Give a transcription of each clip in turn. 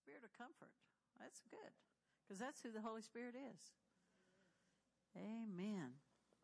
Spirit of comfort. That's good, because that's who the Holy Spirit is. Amen.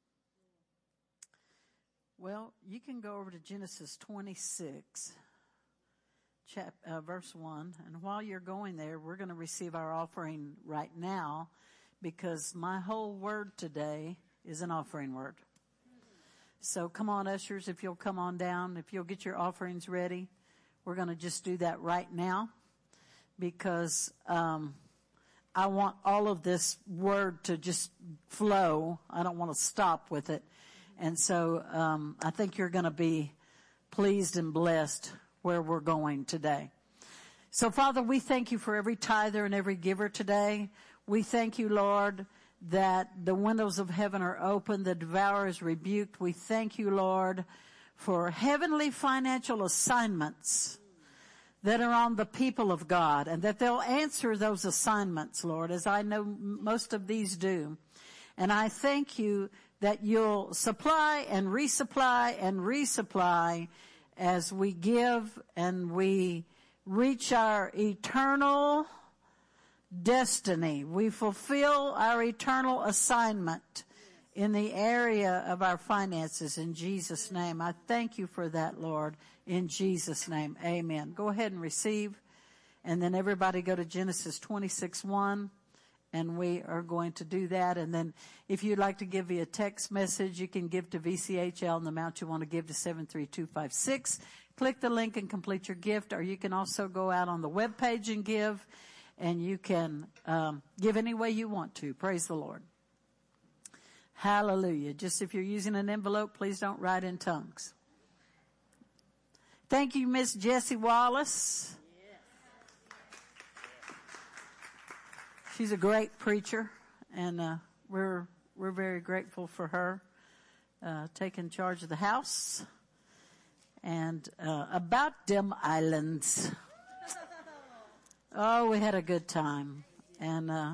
Well, you can go over to Genesis 26, verse 1. And while you're going there, we're going to receive our offering right now, because my whole word today is an offering word. So come on, ushers, if you'll come on down, if you'll get your offerings ready. We're going to just do that right now, because I want all of this word to just flow. I don't want to stop with it. And so I think you're going to be pleased and blessed where we're going today. So, Father, we thank you for every tither and every giver today. We thank you, Lord, that the windows of heaven are open, the devourer is rebuked. We thank you, Lord, for heavenly financial assignments that are on the people of God, and that they'll answer those assignments, Lord, as I know most of these do. And I thank you that you'll supply and resupply and resupply as we give and we reach our eternal destiny. We fulfill our eternal assignment in the area of our finances, in Jesus' name. I thank you for that, Lord, in Jesus' name. Amen. Go ahead and receive, and then everybody go to Genesis 26:1, and we are going to do that. And then if you'd like to give via text message, you can give to VCHL and the amount you want to give to 73256. Click the link and complete your gift, or you can also go out on the web page and give, and you can give any way you want to. Praise the Lord. Hallelujah. Just if you're using an envelope, please don't write in tongues. Thank you, Miss Jessie Wallace. She's a great preacher, and we're very grateful for her taking charge of the house. And about them islands. Oh, we had a good time, and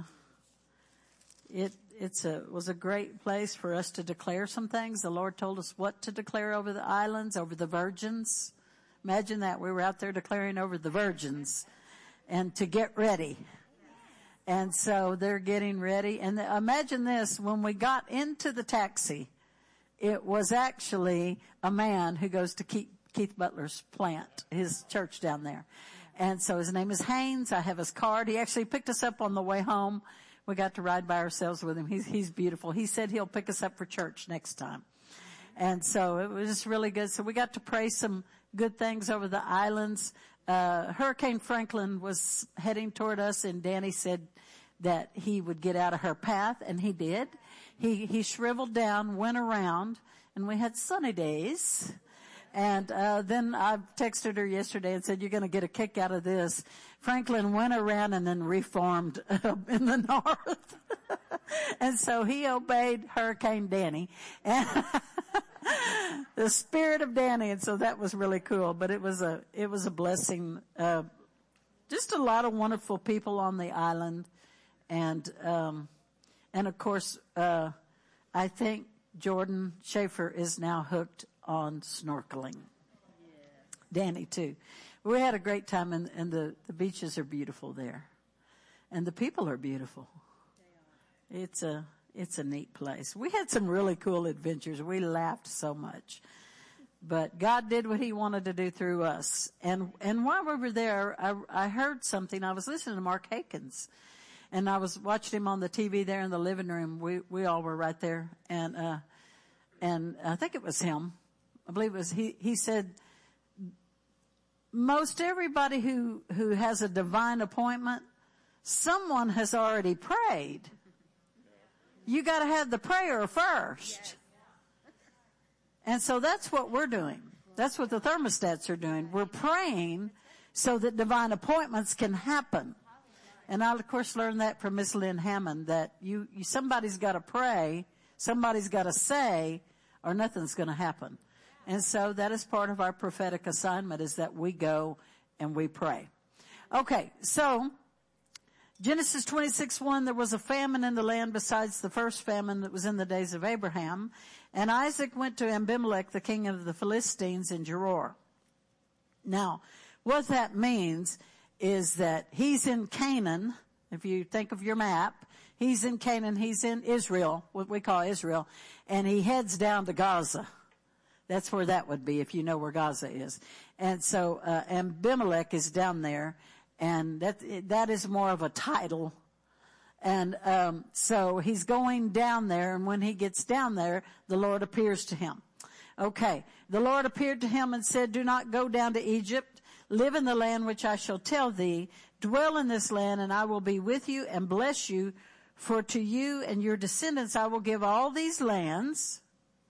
it was a great place for us to declare some things. The Lord told us what to declare over the islands, over the virgins. Imagine that. We were out there declaring over the virgins and to get ready. And so they're getting ready. And imagine this, when we got into the taxi, it was actually a man who goes to Keith Butler's plant, his church down there. And so his name is Haynes. I have his card. He actually picked us up on the way home. We got to ride by ourselves with him. He's beautiful. He said he'll pick us up for church next time. And so it was just really good. So we got to pray some good things over the islands. Hurricane Franklin was heading toward us, and Danny said that he would get out of her path, and he did. He shriveled down, went around, and we had sunny days. And then I texted her yesterday and said, you're going to get a kick out of this. Franklin went around and then reformed in the north. And so he obeyed Hurricane Danny. And the spirit of Danny. And so that was really cool. But it was a blessing. Just a lot of wonderful people on the island. And of course, I think Jordan Schaefer is now hooked on snorkeling. Yeah. Danny too. We had a great time, and the beaches are beautiful there. And the people are beautiful. They are. It's a neat place. We had some really cool adventures. We laughed so much. But God did what he wanted to do through us. And while we were there, I heard something. I was listening to Mark Hakens, and I was watching him on the TV there in the living room. We all were right there. And I think it was him. I believe it was, he said, most everybody who has a divine appointment, someone has already prayed. You gotta have the prayer first. And so that's what we're doing. That's what the thermostats are doing. We're praying so that divine appointments can happen. And I, of course, learned that from Miss Lynn Hammond, that somebody's gotta pray, somebody's gotta say, or nothing's gonna happen. And so that is part of our prophetic assignment, is that we go and we pray. Okay, so Genesis 26:1, there was a famine in the land besides the first famine that was in the days of Abraham. And Isaac went to Abimelech, the king of the Philistines, in Gerar. Now, what that means is that he's in Canaan. If you think of your map, he's in Canaan. He's in Israel, what we call Israel, and he heads down to Gaza. That's where that would be if you know where Gaza is. And so Abimelech is down there, and that is more of a title. And so he's going down there, and when he gets down there, the Lord appears to him. Okay, the Lord appeared to him and said, "Do not go down to Egypt. Live in the land which I shall tell thee. Dwell in this land, and I will be with you and bless you. For to you and your descendants I will give all these lands."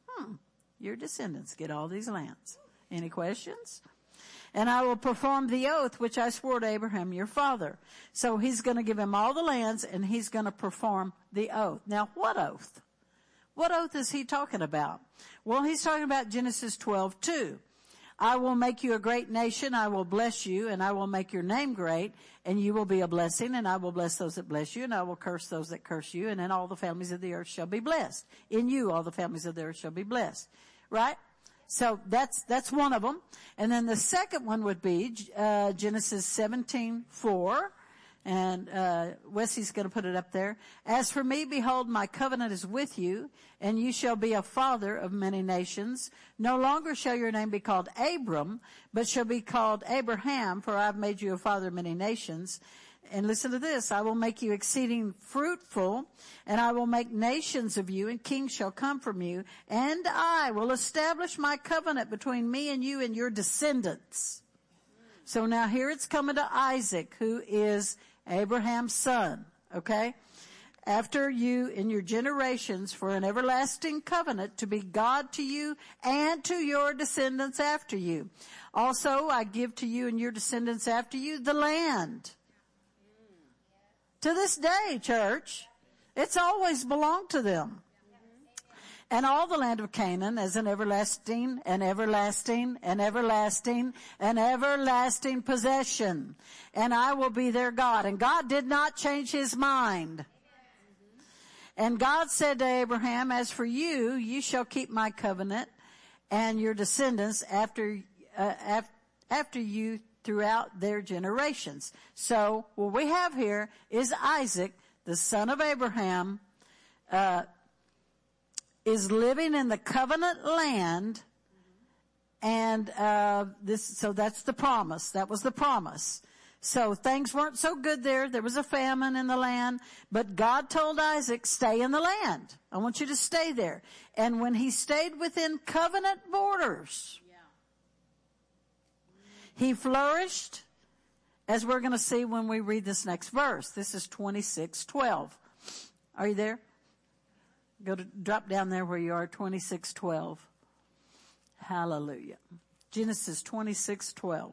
Your descendants get all these lands. Any questions? "And I will perform the oath which I swore to Abraham your father." So he's going to give him all the lands, and he's going to perform the oath. Now, what oath? What oath is he talking about? Well, he's talking about Genesis 12:2. "I will make you a great nation. I will bless you, and I will make your name great, and you will be a blessing, and I will bless those that bless you, and I will curse those that curse you, and then all the families of the earth shall be blessed. In you all the families of the earth shall be blessed." Right? So that's one of them. And then the second one would be Genesis 17:4. And Wesley's going to put it up there. "As for me, behold, my covenant is with you, and you shall be a father of many nations. No longer shall your name be called Abram, but shall be called Abraham, for I have made you a father of many nations. And listen to this, I will make you exceeding fruitful, and I will make nations of you, and kings shall come from you. And I will establish my covenant between me and you and your descendants." So now here it's coming to Isaac, who is Abraham's son, okay? "After you in your generations for an everlasting covenant to be God to you and to your descendants after you. Also I give to you and your descendants after you the land." To this day, church, it's always belonged to them. "And all the land of Canaan as an everlasting and everlasting and everlasting and everlasting possession. And I will be their God." And God did not change his mind. "And God said to Abraham, as for you, you shall keep my covenant and your descendants after you throughout their generations." So what we have here is Isaac, the son of Abraham, is living in the covenant land, and so that's the promise. That was the promise. So things weren't so good there. There was a famine in the land, but God told Isaac, "Stay in the land. I want you to stay there." And when he stayed within covenant borders, he flourished, as we're going to see when we read this next verse. This is 26:12. Are you there? Drop down there where you are, 26:12. Hallelujah. Genesis 26:12.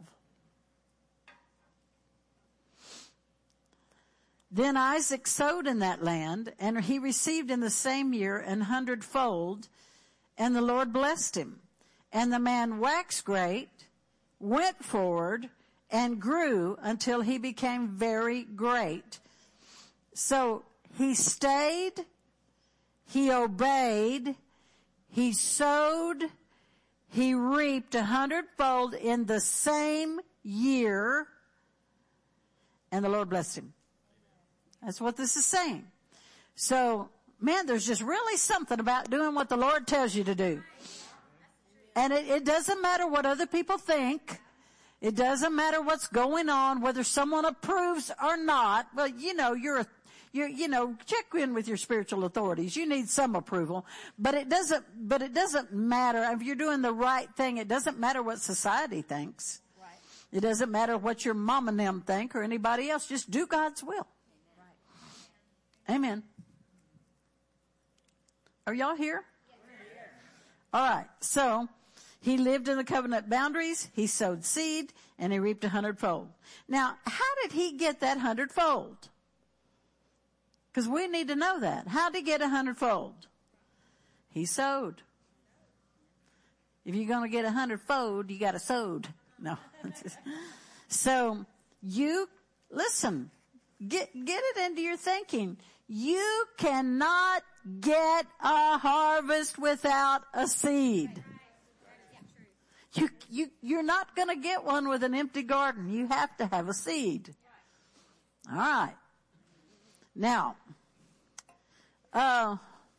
"Then Isaac sowed in that land, and he received in the same year 100-fold, and the Lord blessed him. And the man waxed great, went forward, and grew until he became very great." So he stayed, he obeyed, he sowed, he reaped 100-fold in the same year, and the Lord blessed him. That's what this is saying. So, man, there's just really something about doing what the Lord tells you to do. And it doesn't matter what other people think. It doesn't matter what's going on, whether someone approves or not. Well, check in with your spiritual authorities. You need some approval, but it doesn't matter if you're doing the right thing. It doesn't matter what society thinks. Right. It doesn't matter what your mom and them think or anybody else. Just do God's will. Right. Amen. Are y'all here? Yes. All right. So he lived in the covenant boundaries. He sowed seed and he reaped 100-fold. Now, how did he get that 100-fold? Because we need to know that. How did he get 100-fold? He sowed. If you're going to get 100-fold, you got to sowed. No. So you, listen, get it into your thinking. You cannot get a harvest without a seed. You're not going to get one with an empty garden. You have to have a seed. All right. Now, how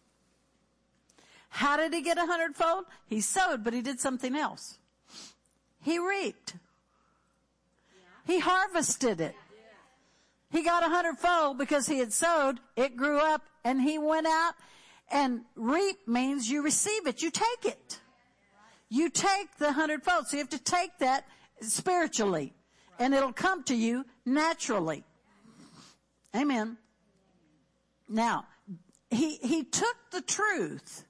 did he get 100-fold? He sowed, but he did something else. He reaped. He harvested it. He got 100-fold because he had sowed. It grew up, and he went out. And reap means you receive it. You take it. You take the 100-fold. So you have to take that spiritually, and it'll come to you naturally. Amen. Now, he took the truth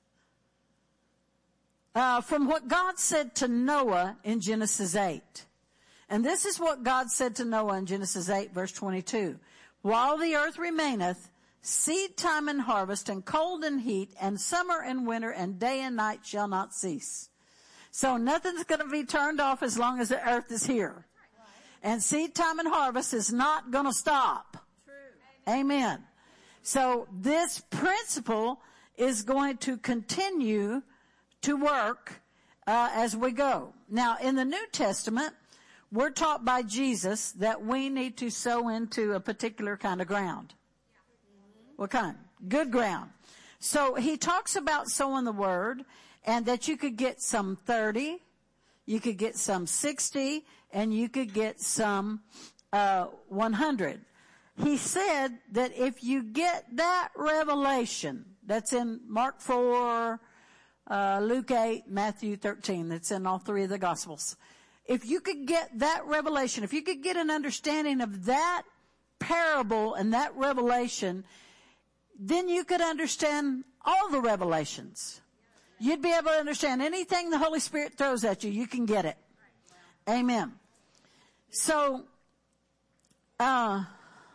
from what God said to Noah in Genesis 8. And this is what God said to Noah in Genesis 8, verse 22. While the earth remaineth, seed time and harvest, and cold and heat, and summer and winter, and day and night shall not cease. So nothing's going to be turned off as long as the earth is here. And seed time and harvest is not going to stop. Amen. So this principle is going to continue to work as we go. Now, in the New Testament, we're taught by Jesus that we need to sow into a particular kind of ground. What kind? Good ground. So he talks about sowing the word, and that you could get some 30, you could get some 60, and you could get some 100. He said that if you get that revelation, that's in Mark 4, Luke 8, Matthew 13, that's in all three of the Gospels. If you could get that revelation, if you could get an understanding of that parable and that revelation, then you could understand all the revelations. You'd be able to understand anything the Holy Spirit throws at you, you can get it. Amen. So, why?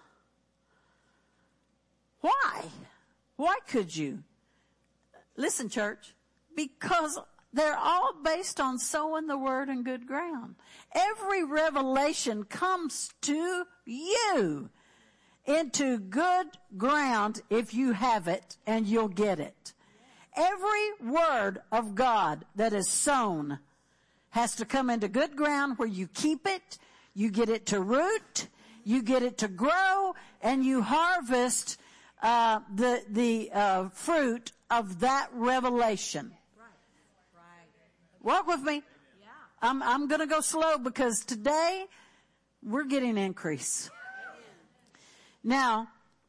Why could you? Listen, church, because they're all based on sowing the word in good ground. Every revelation comes to you into good ground if you have it, and you'll get it. Every word of God that is sown has to come into good ground where you keep it, you get it to root, you get it to grow, and you harvest the fruit of that revelation. Walk with me. I'm going to go slow because today we're getting increase. Now,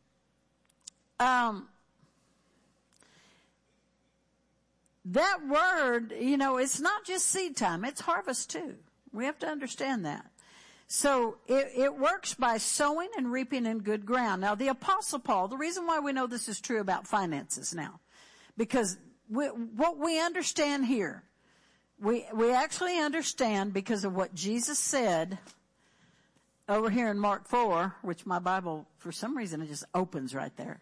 that word, it's not just seed time, it's harvest too. We have to understand that. So it works by sowing and reaping in good ground. Now, the Apostle Paul, the reason why we know this is true about finances now, because what we understand here, we actually understand because of what Jesus said over here in Mark 4, which my Bible, for some reason, it just opens right there.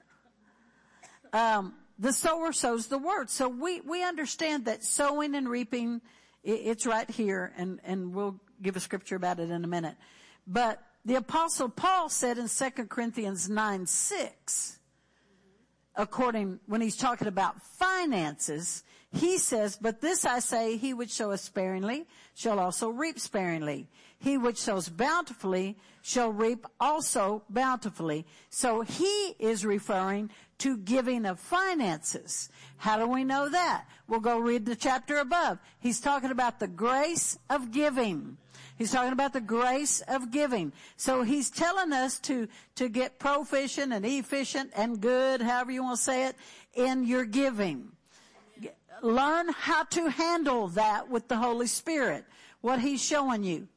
The sower sows the word. So we understand that sowing and reaping, it's right here, and we'll give a scripture about it in a minute. But the Apostle Paul said in 2 Corinthians 9:6, when he's talking about finances, he says, "But this I say, he which soweth sparingly shall also reap sparingly. He which sows bountifully shall reap also bountifully." So he is referring to giving of finances. How do we know that? We'll go read the chapter above. He's talking about the grace of giving. He's talking about the grace of giving. So he's telling us to get proficient and efficient and good, however you want to say it, in your giving. Learn how to handle that with the Holy Spirit, what he's showing you.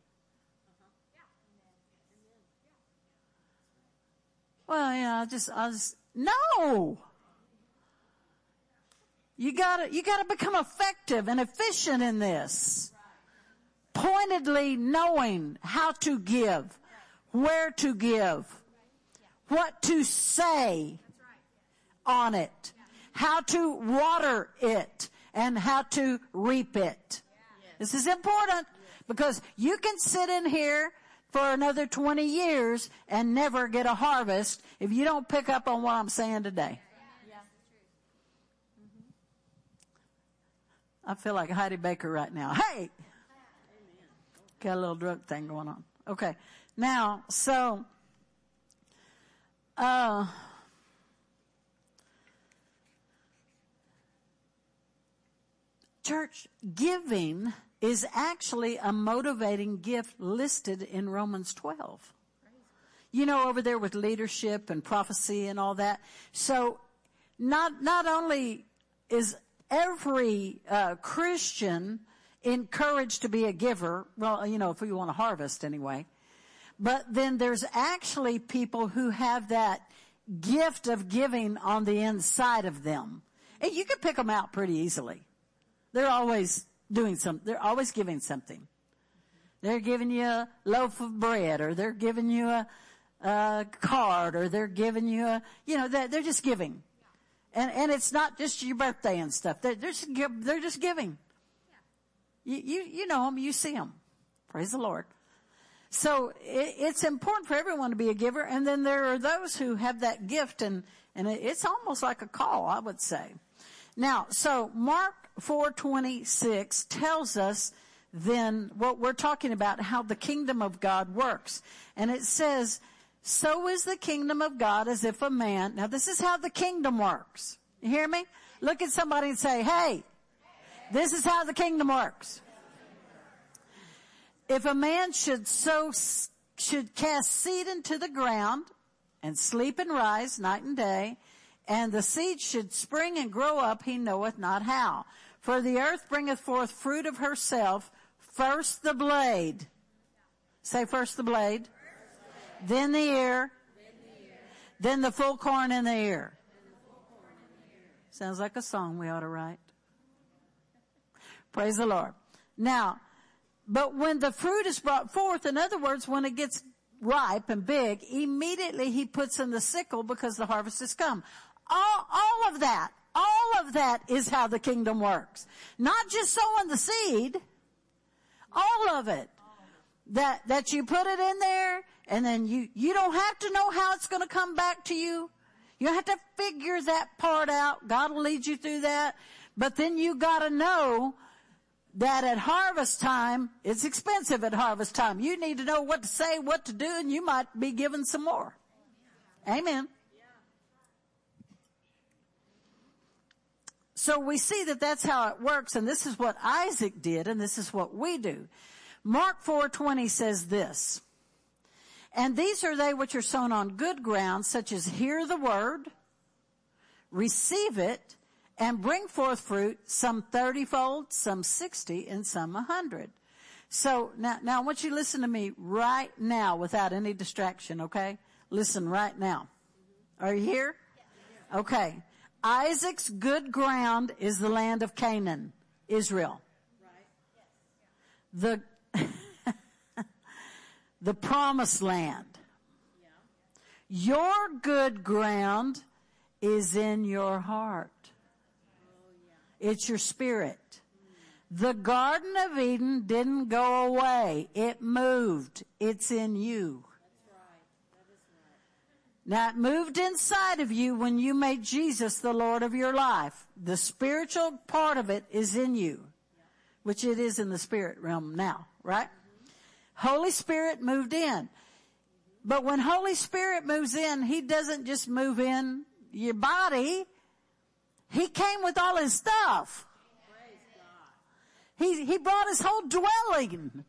Well, I'll just no. You gotta become effective and efficient in this. Pointedly knowing how to give, where to give, what to say on it, how to water it, and how to reap it. This is important because you can sit in here for another 20 years and never get a harvest if you don't pick up on what I'm saying today. I feel like Heidi Baker right now. Hey! Got a little drug thing going on. Okay. Now, so, church giving is actually a motivating gift listed in Romans 12. You know, over there with leadership and prophecy and all that. So not only is every Christian encouraged to be a giver, well, you know, if we want to harvest anyway, but then there's actually people who have that gift of giving on the inside of them. And you can pick them out pretty easily. They're always doing something. They're always giving something. They're giving you a loaf of bread, or they're giving you a card, or they're giving you a, you know, they're just giving. And it's not just your birthday and stuff. They're just giving. You know them, you see them. Praise the Lord. So it's important for everyone to be a giver. And then there are those who have that gift, and it's almost like a call, I would say. Now, so Mark 4:26 tells us then what we're talking about, how the kingdom of God works. And it says, so is the kingdom of God as if a man, now this is how the kingdom works. You hear me? Look at somebody and say, hey, this is how the kingdom works. If a man should cast seed into the ground and sleep and rise night and day, and the seed should spring and grow up, he knoweth not how. For the earth bringeth forth fruit of herself, first the blade. Say first the blade. Then the ear. Then the full corn in the ear. Sounds like a song we ought to write. Praise the Lord. Now, but when the fruit is brought forth, in other words, when it gets ripe and big, immediately he puts in the sickle because the harvest has come. All of that is how the kingdom works. Not just sowing the seed, all of it. That you put it in there, and then you don't have to know how it's going to come back to you. You have to figure that part out. God will lead you through that. But then you got to know that at harvest time, it's expensive at harvest time. You need to know what to say, what to do, and you might be given some more. Amen. So we see that that's how it works, and this is what Isaac did, and this is what we do. Mark 4:20 says this, and these are they which are sown on good ground, such as hear the word, receive it, and bring forth fruit, some 30-fold, some 60, and some 100. So now I want you to listen to me right now without any distraction, okay? Listen right now. Are you here? Okay. Isaac's good ground is the land of Canaan, Israel. The promised land. Your good ground is in your heart. It's your spirit. The Garden of Eden didn't go away. It moved. It's in you. Now, it moved inside of you when you made Jesus the Lord of your life. The spiritual part of it is in you, which it is in the spirit realm now, right? Holy Spirit moved in. But when Holy Spirit moves in, He doesn't just move in your body. He came with all His stuff. He brought His whole dwelling.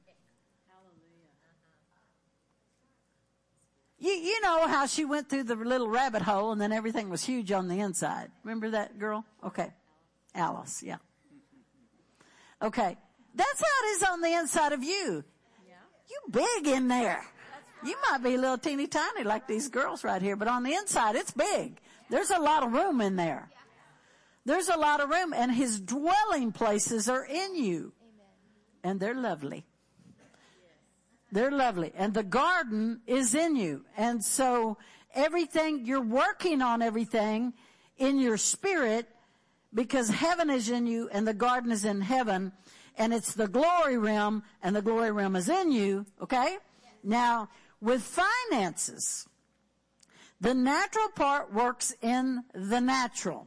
You know how she went through the little rabbit hole and then everything was huge on the inside. Remember that girl? Okay. Alice, yeah. Okay. That's how it is on the inside of you. You big in there. You might be a little teeny tiny like these girls right here, but on the inside it's big. There's a lot of room in there. There's a lot of room, and His dwelling places are in you. And they're lovely. They're lovely. And the garden is in you. And so everything, you're working on everything in your spirit because heaven is in you and the garden is in heaven. And it's the glory realm and the glory realm is in you. Okay? Now, with finances, the natural part works in the natural.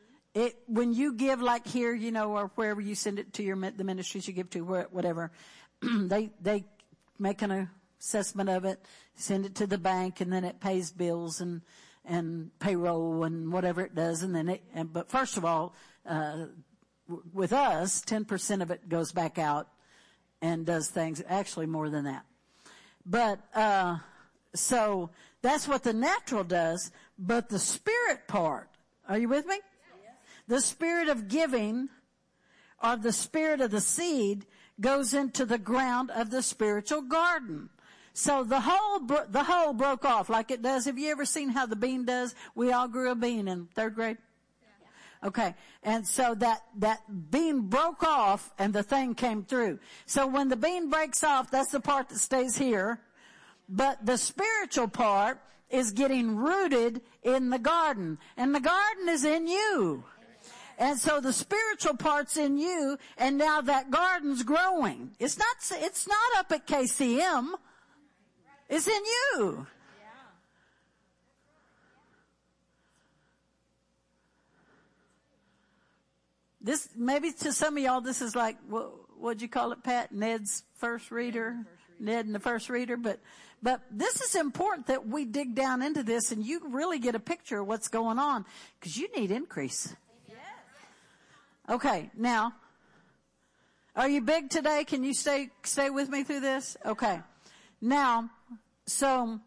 When you give, like here, you know, or wherever you send it to the ministries you give to, whatever, they make an assessment of it, send it to the bank, and then it pays bills and payroll and whatever it does. And then but first of all, with us, 10% of it goes back out and does things, actually more than that. But, so that's what the natural does, but the spirit part, are you with me? Yes. The spirit of giving, or the spirit of the seed, goes into the ground of the spiritual garden. So the whole broke off like it does. Have you ever seen how the bean does? We all grew a bean in 3rd grade. Okay. And so that bean broke off and the thing came through. So when the bean breaks off, that's the part that stays here. But the spiritual part is getting rooted in the garden. And the garden is in you. And so the spiritual part's in you, and now that garden's growing. It's not up at KCM. It's in you. This, maybe to some of y'all, this is like, what'd you call it, Pat? Ned's first reader? Ned and the first reader. But this is important that we dig down into this and you really get a picture of what's going on, because you need increase. Okay, now, are you big today? Can you stay with me through this? Okay. Now, so,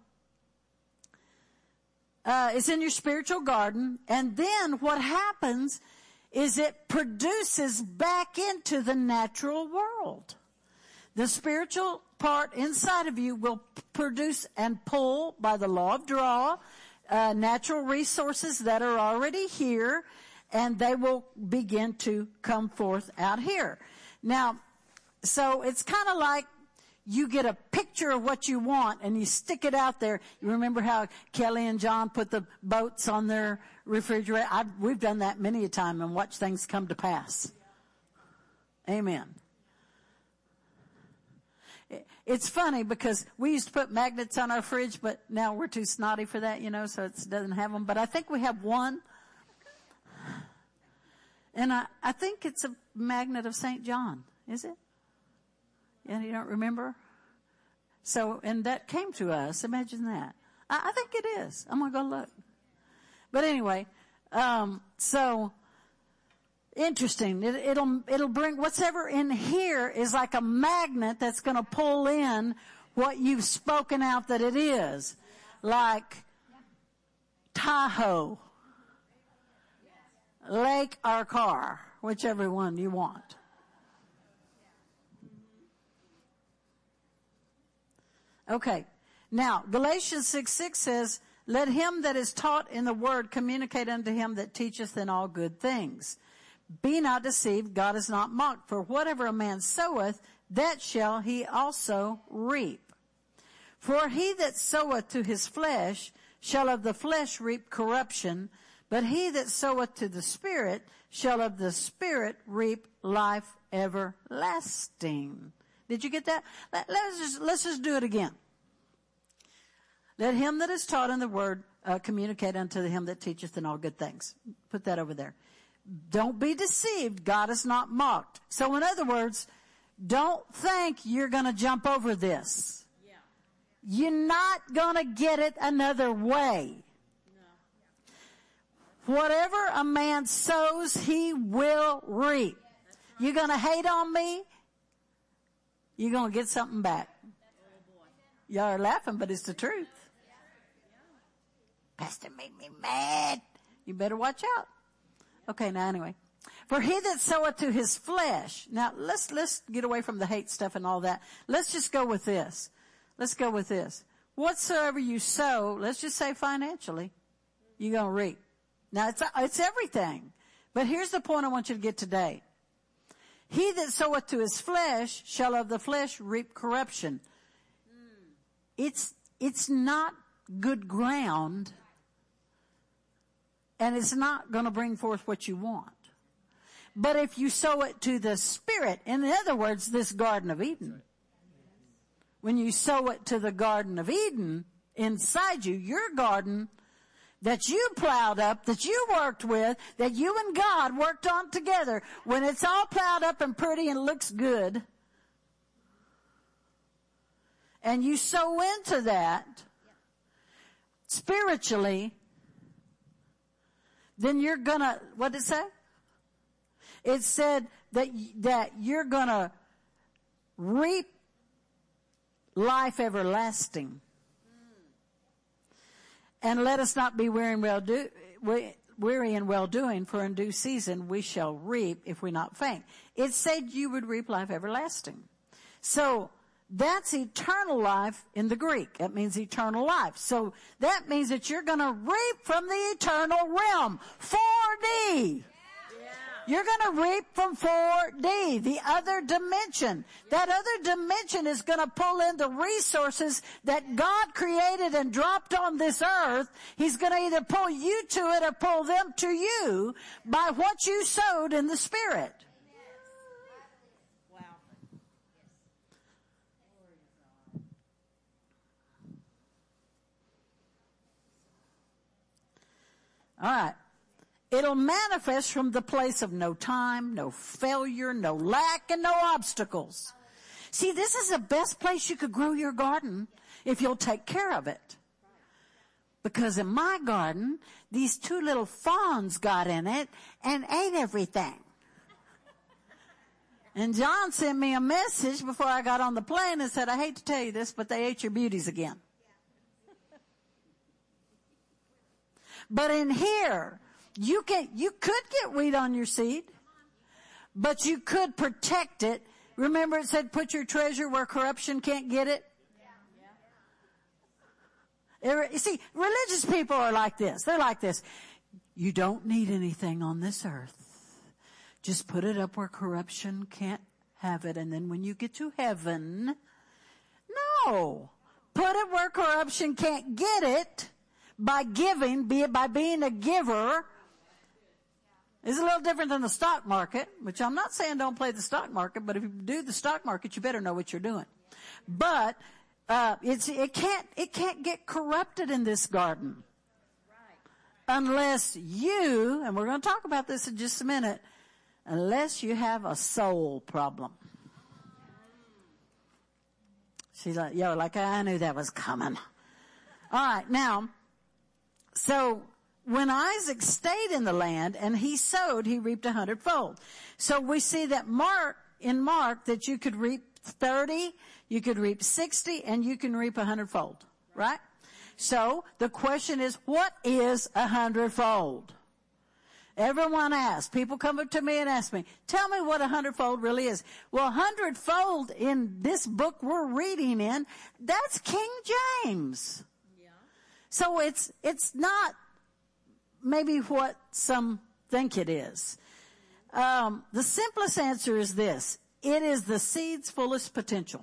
it's in your spiritual garden, and then what happens is it produces back into the natural world. The spiritual part inside of you will produce and pull by the law of draw, natural resources that are already here, and they will begin to come forth out here. Now, so it's kind of like you get a picture of what you want and you stick it out there. You remember how Kelly and John put the boats on their refrigerator? We've done that many a time and watched things come to pass. Amen. It's funny because we used to put magnets on our fridge, but now we're too snotty for that, so it doesn't have them. But I think we have one. And I think it's a magnet of St. John. Is it? Yeah, you don't remember? So, and that came to us. Imagine that. I think it is. I'm going to go look. But anyway, so interesting. It'll bring whatever in here is like a magnet that's going to pull in what you've spoken out that it is. Like Tahoe, Lake Arcar, whichever one you want. Okay. Now, Galatians 6:6 says, let him that is taught in the word communicate unto him that teacheth in all good things. Be not deceived, God is not mocked. For whatever a man soweth, that shall he also reap. For he that soweth to his flesh shall of the flesh reap corruption, but he that soweth to the Spirit shall of the Spirit reap life everlasting. Did you get that? Let's just do it again. Let him that is taught in the word communicate unto him that teacheth in all good things. Put that over there. Don't be deceived. God is not mocked. So in other words, don't think you're going to jump over this. Yeah. You're not going to get it another way. No. Whatever a man sows, he will reap. Right. You're going to hate on me, you're going to get something back. Y'all are laughing, but it's the truth. Pastor made me mad. You better watch out. Okay, now anyway. For he that soweth to his flesh. Now let's get away from the hate stuff and all that. Let's just go with this. Let's go with this. Whatsoever you sow, let's just say financially, you're going to reap. Now it's everything. But here's the point I want you to get today. He that soweth to his flesh shall of the flesh reap corruption. It's not good ground, and it's not going to bring forth what you want. But if you sow it to the Spirit, in other words, this Garden of Eden, when you sow it to the Garden of Eden inside you, your garden that you plowed up, that you worked with, that you and God worked on together, when it's all plowed up and pretty and looks good, and you sow into that spiritually, then you're gonna, what did it say? It said that you're gonna reap life everlasting. And let us not be weary in well-doing, for in due season we shall reap if we not faint. It said you would reap life everlasting. So that's eternal life in the Greek. That means eternal life. So that means that you're going to reap from the eternal realm. 4D. You're going to reap from 4D, the other dimension. That other dimension is going to pull in the resources that God created and dropped on this earth. He's going to either pull you to it or pull them to you by what you sowed in the Spirit. Wow. All right. It'll manifest from the place of no time, no failure, no lack, and no obstacles. See, this is the best place you could grow your garden if you'll take care of it. Because in my garden, these 2 little fawns got in it and ate everything. And John sent me a message before I got on the plane and said, I hate to tell you this, but they ate your beauties again. But in here, you could get wheat on your seed, but you could protect it. Remember it said put your treasure where corruption can't get it? You see, religious people are like this. They're like this. You don't need anything on this earth. Just put it up where corruption can't have it. And then when you get to heaven, no. Put it where corruption can't get it by giving, be it by being a giver. It's a little different than the stock market, which I'm not saying don't play the stock market, but if you do the stock market, you better know what you're doing. But it can't get corrupted in this garden unless you, and we're going to talk about this in just a minute, unless you have a soul problem. She's like, I knew that was coming. All right, now, so when Isaac stayed in the land and he sowed, he reaped 100-fold. So we see that in Mark that you could reap 30, you could reap 60, and you can reap 100-fold, right? So the question is, what is 100-fold? Everyone asks. People come up to me and ask me, tell me what 100-fold really is. Well, 100-fold in this book we're reading in, that's King James. Yeah. So it's not maybe what some think it is. The simplest answer is this. It is the seed's fullest potential.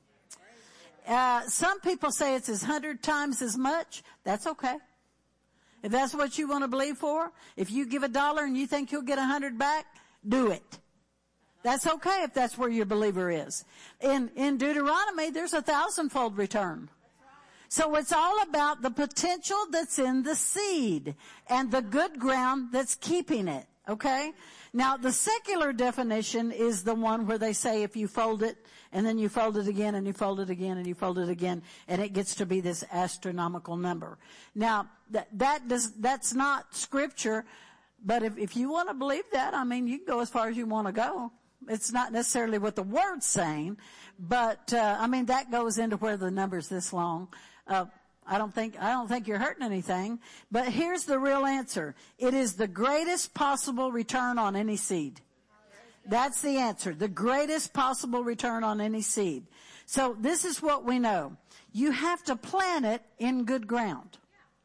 Some people say it's 100 times as much. That's okay. If that's what you want to believe for, if you give $1 and you think you'll get 100 back, do it. That's okay if that's where your believer is. In Deuteronomy, there's 1,000-fold return. So it's all about the potential that's in the seed and the good ground that's keeping it. Okay? Now, the secular definition is the one where they say if you fold it and then you fold it again and you fold it again and you fold it again and it gets to be this astronomical number. Now, that's not scripture, but if you want to believe that, I mean, you can go as far as you want to go. It's not necessarily what the word's saying, but, I mean, that goes into where the number's this long. I don't think you're hurting anything, but here's the real answer. It is the greatest possible return on any seed. That's the answer. The greatest possible return on any seed. So this is what we know. You have to plant it in good ground.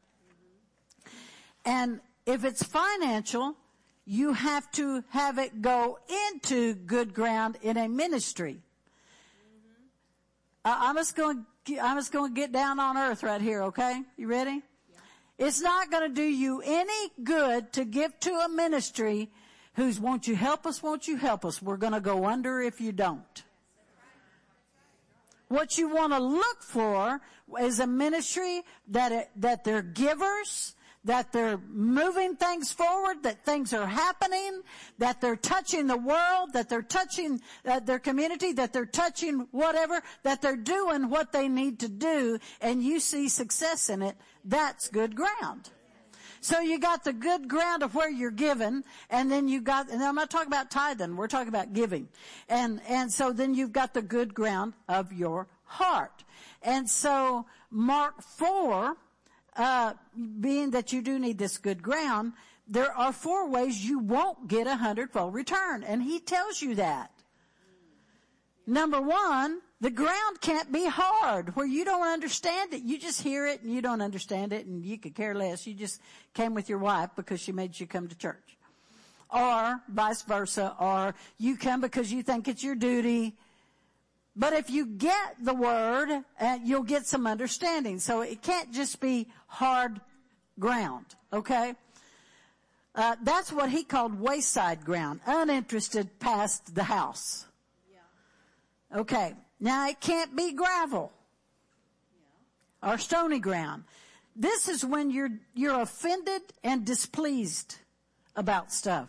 And if it's financial, you have to have it go into good ground in a ministry. I'm just going to get down on earth right here, okay? You ready? Yeah. It's not going to do you any good to give to a ministry who's, won't you help us, won't you help us? We're going to go under if you don't. What you want to look for is a ministry that they're givers, that they're moving things forward, that things are happening, that they're touching the world, that they're touching their community, that they're touching whatever, that they're doing what they need to do, and you see success in it, that's good ground. So you got the good ground of where you're given, and then you got, and I'm not talking about tithing, we're talking about giving. And so then you've got the good ground of your heart. And so Mark 4, being that you do need this good ground, there are 4 ways you won't get 100-fold return. And he tells you that. Number 1, the ground can't be hard where you don't understand it. You just hear it and you don't understand it and you could care less. You just came with your wife because she made you come to church. Or vice versa. Or you come because you think it's your duty. But if you get the word, you'll get some understanding. So it can't just be hard ground, okay? That's what he called wayside ground, uninterested past the house. Okay, now it can't be gravel or stony ground. This is when you're offended and displeased about stuff.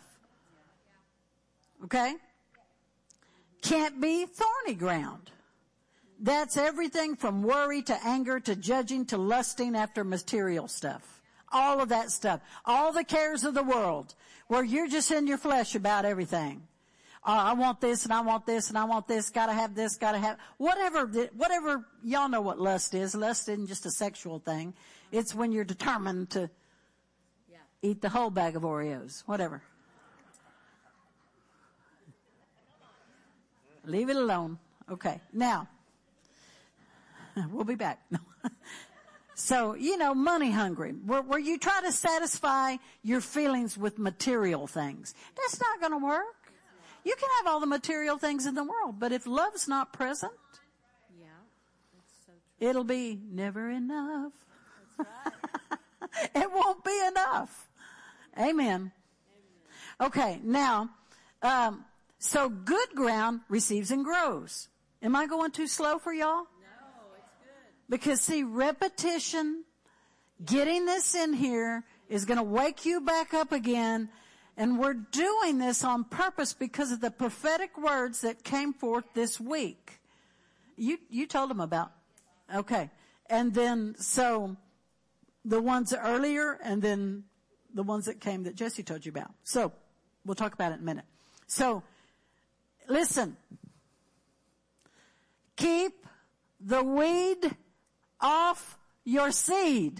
Okay? Can't be thorny ground. That's everything from worry to anger to judging to lusting after material stuff. All of that stuff. All the cares of the world where you're just in your flesh about everything. I want this and I want this and I want this. Gotta have this, gotta have, whatever, y'all know what lust is. Lust isn't just a sexual thing. It's when you're determined to eat the whole bag of Oreos. Whatever. Leave it alone. Okay. Now, we'll be back. So, money hungry, where you try to satisfy your feelings with material things. That's not going to work. You can have all the material things in the world, but if love's not present, it'll be never enough. That's right. It won't be enough. Amen. Okay, now, so good ground receives and grows. Am I going too slow for y'all? No, it's good. Because see, repetition, getting this in here is going to wake you back up again. And we're doing this on purpose because of the prophetic words that came forth this week. You told them about. Okay. And then, so, the ones earlier and then the ones that came that Jesse told you about. So, we'll talk about it in a minute. So, listen. Keep the weed off your seed.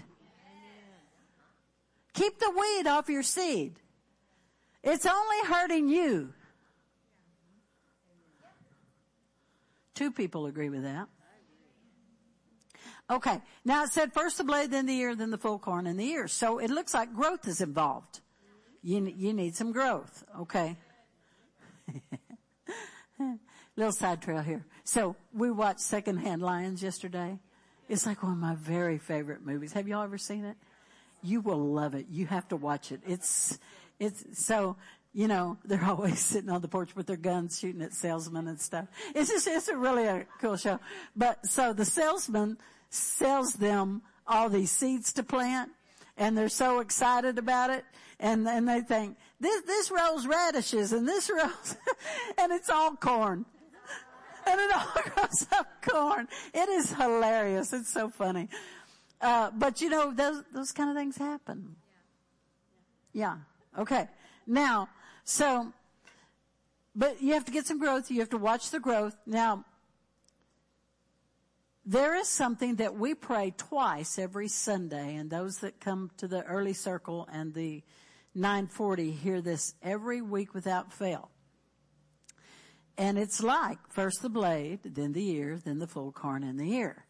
Keep the weed off your seed. It's only hurting you. 2 people agree with that. Okay. Now it said first the blade, then the ear, then the full corn in the ear. So it looks like growth is involved. You need some growth. Okay. Little side trail here. So we watched Secondhand Lions yesterday. It's like one of my very favorite movies. Have y'all ever seen it? You will love it. You have to watch it. It's so, they're always sitting on the porch with their guns shooting at salesmen and stuff. It's really a cool show. But so the salesman sells them all these seeds to plant and they're so excited about it. And they think, this row's radishes and this row's, and it's all corn. And it all grows up corn. It is hilarious. It's so funny. But those kind of things happen. Yeah. Okay. Now, but you have to get some growth. You have to watch the growth. Now, there is something that we pray twice every Sunday, and those that come to the early circle and the 940 hear this every week without fail. And it's like first the blade, then the ear, then the full corn in the ear.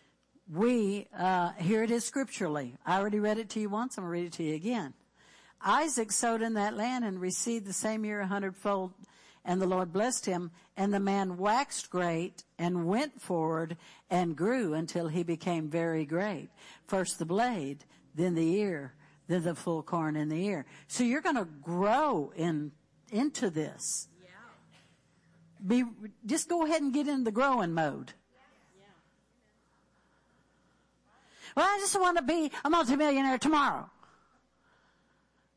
Here it is scripturally. I already read it to you once. I'm going to read it to you again. Isaac sowed in that land and received the same year 100-fold, and the Lord blessed him. And the man waxed great and went forward and grew until he became very great. First the blade, then the ear, then the full corn in the ear. So you're going to grow into this. Just go ahead and get in the growing mode. Well, I just want to be a multimillionaire tomorrow.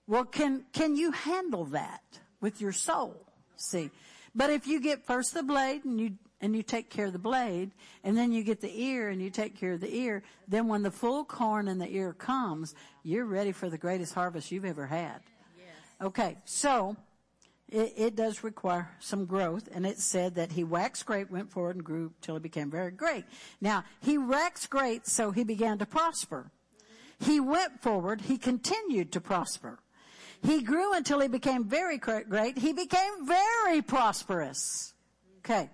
Well, can you handle that with your soul? See, but if you get first the blade and you take care of the blade, and then you get the ear and you take care of the ear, then when the full corn in the ear comes, you're ready for the greatest harvest you've ever had. Yes. Okay, so it does require some growth, and it said that he waxed great, went forward and grew till he became very great. Now, he waxed great, so he began to prosper. He went forward, he continued to prosper. He grew until he became very great. He became very prosperous. Okay.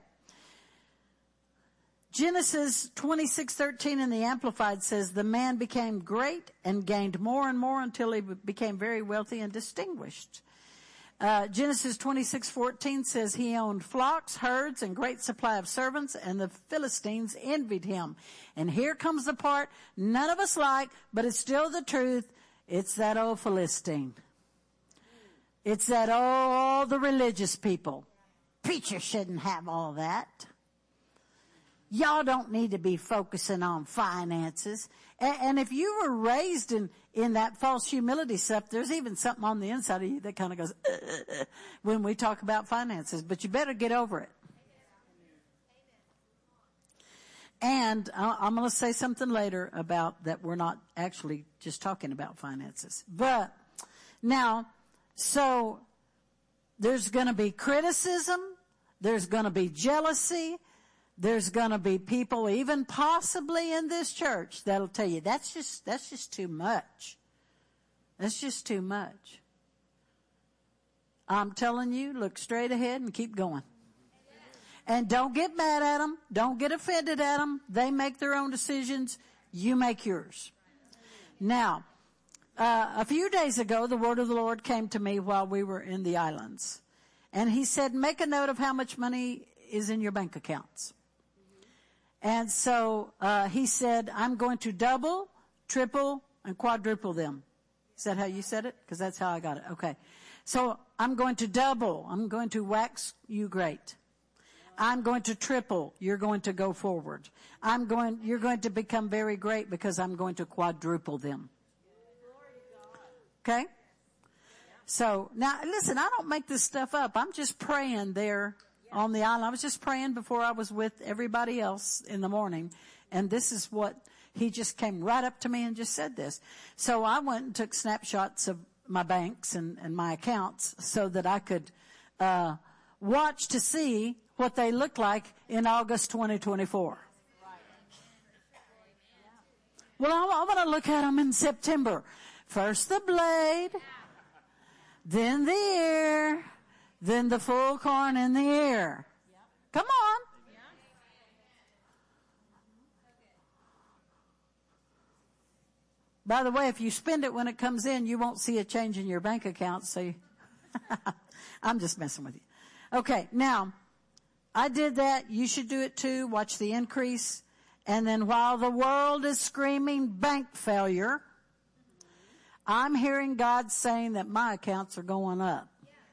Genesis 26:13 in the Amplified says, the man became great and gained more and more until he became very wealthy and distinguished. Genesis 26:14 says he owned flocks, herds, and great supply of servants, and the Philistines envied him. And here comes the part none of us like, but it's still the truth. It's that old Philistine. It's that all the religious people. Preachers shouldn't have all that. Y'all don't need to be focusing on finances. And if you were raised in that false humility stuff, there's even something on the inside of you that kind of goes, when we talk about finances. But you better get over it. And I'm going to say something later about that we're not actually just talking about finances. But now, so there's going to be criticism. There's going to be jealousy. There's going to be people, even possibly in this church, that'll tell you, that's just too much. That's just too much. I'm telling you, look straight ahead and keep going. And don't get mad at them. Don't get offended at them. They make their own decisions. You make yours. Now, a few days ago, the word of the Lord came to me while we were in the islands. And he said, make a note of how much money is in your bank accounts. And so he said, I'm going to double, triple, and quadruple them. Is that how you said it? Because that's how I got it. Okay. So I'm going to double. I'm going to wax you great. I'm going to triple. You're going to go forward. You're going to become very great because I'm going to quadruple them. Okay? So now listen, I don't make this stuff up. I'm just praying there on the island. I was just praying before I was with everybody else in the morning. And this is what he just came right up to me and just said this. So I went and took snapshots of my banks and my accounts so that I could, watch to see what they look like in August 2024. Well, I want to look at them in September. First the blade, then the ear, then the full corn in the ear. Come on. By the way, if you spend it when it comes in, you won't see a change in your bank account. So I'm just messing with you. Okay, now, I did that. You should do it too. Watch the increase. And then while the world is screaming bank failure, I'm hearing God saying that my accounts are going up.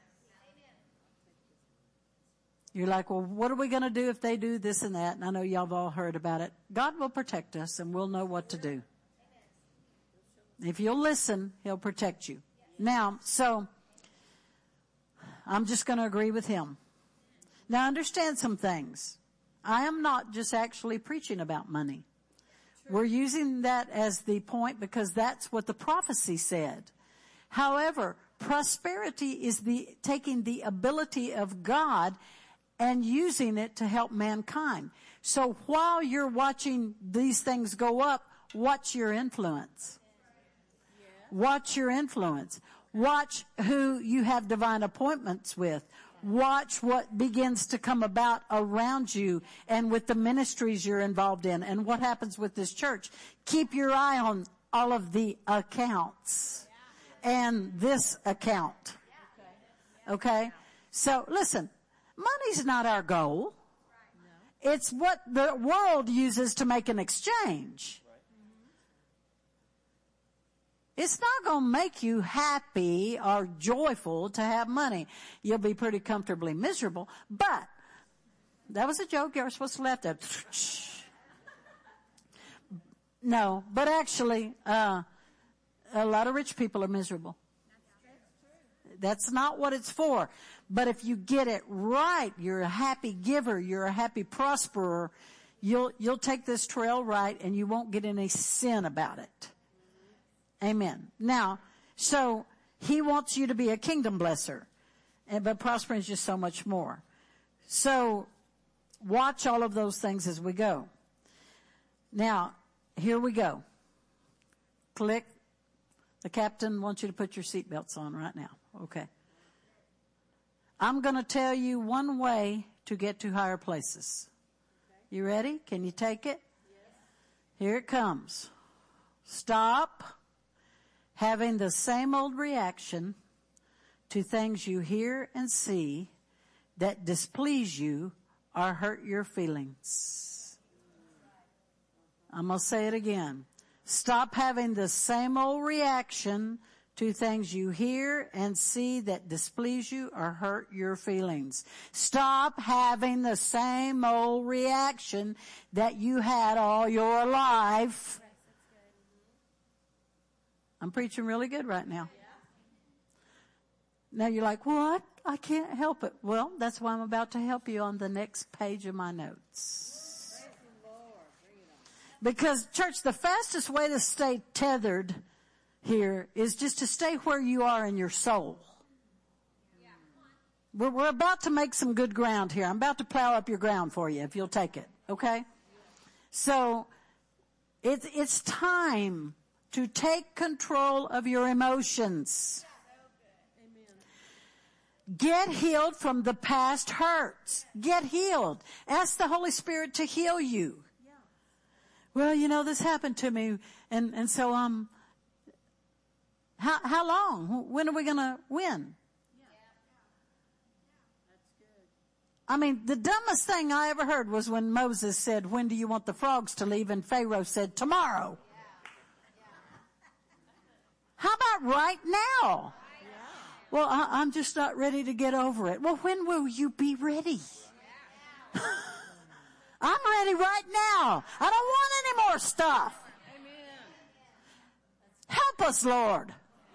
You're like, well, what are we going to do if they do this and that? And I know y'all have all heard about it. God will protect us and we'll know what to do. If you'll listen, he'll protect you. Now, so I'm just going to agree with him. Now, understand some things. I am not just actually preaching about money. We're using that as the point because that's what the prophecy said. However, prosperity is taking the ability of God and using it to help mankind. So while you're watching these things go up, watch your influence. Watch your influence. Watch who you have divine appointments with. Watch what begins to come about around you and with the ministries you're involved in and what happens with this church. Keep your eye on all of the accounts and this account. Okay? So listen, money's not our goal. It's what the world uses to make an exchange. It's not going to make you happy or joyful to have money. You'll be pretty comfortably miserable. But that was a joke. You were supposed to laugh at. No, but actually, a lot of rich people are miserable. That's not what it's for. But if you get it right, you're a happy giver, you're a happy prosperer, you'll take this trail right and you won't get any sin about it. Amen. Now, so he wants you to be a kingdom blesser. But prospering is just so much more. So watch all of those things as we go. Now, here we go. Click. The captain wants you to put your seatbelts on right now. Okay. I'm going to tell you one way to get to higher places. You ready? Can you take it? Here it comes. Stop having the same old reaction to things you hear and see that displease you or hurt your feelings. I'm going to say it again. Stop having the same old reaction to things you hear and see that displease you or hurt your feelings. Stop having the same old reaction that you had all your life. I'm preaching really good right now. Now you're like, what? I can't help it. Well, that's why I'm about to help you on the next page of my notes. Because, church, the fastest way to stay tethered here is just to stay where you are in your soul. We're about to make some good ground here. I'm about to plow up your ground for you if you'll take it. Okay? So, it's time to take control of your emotions. Get healed from the past hurts. Get healed. Ask the Holy Spirit to heal you. Well, you know, this happened to me, and so how long? When are we going to win? I mean, the dumbest thing I ever heard was when Moses said, when do you want the frogs to leave? And Pharaoh said, tomorrow. How about right now? Well, I'm just not ready to get over it. Well, when will you be ready? I'm ready right now. I don't want any more stuff. Help us, Lord.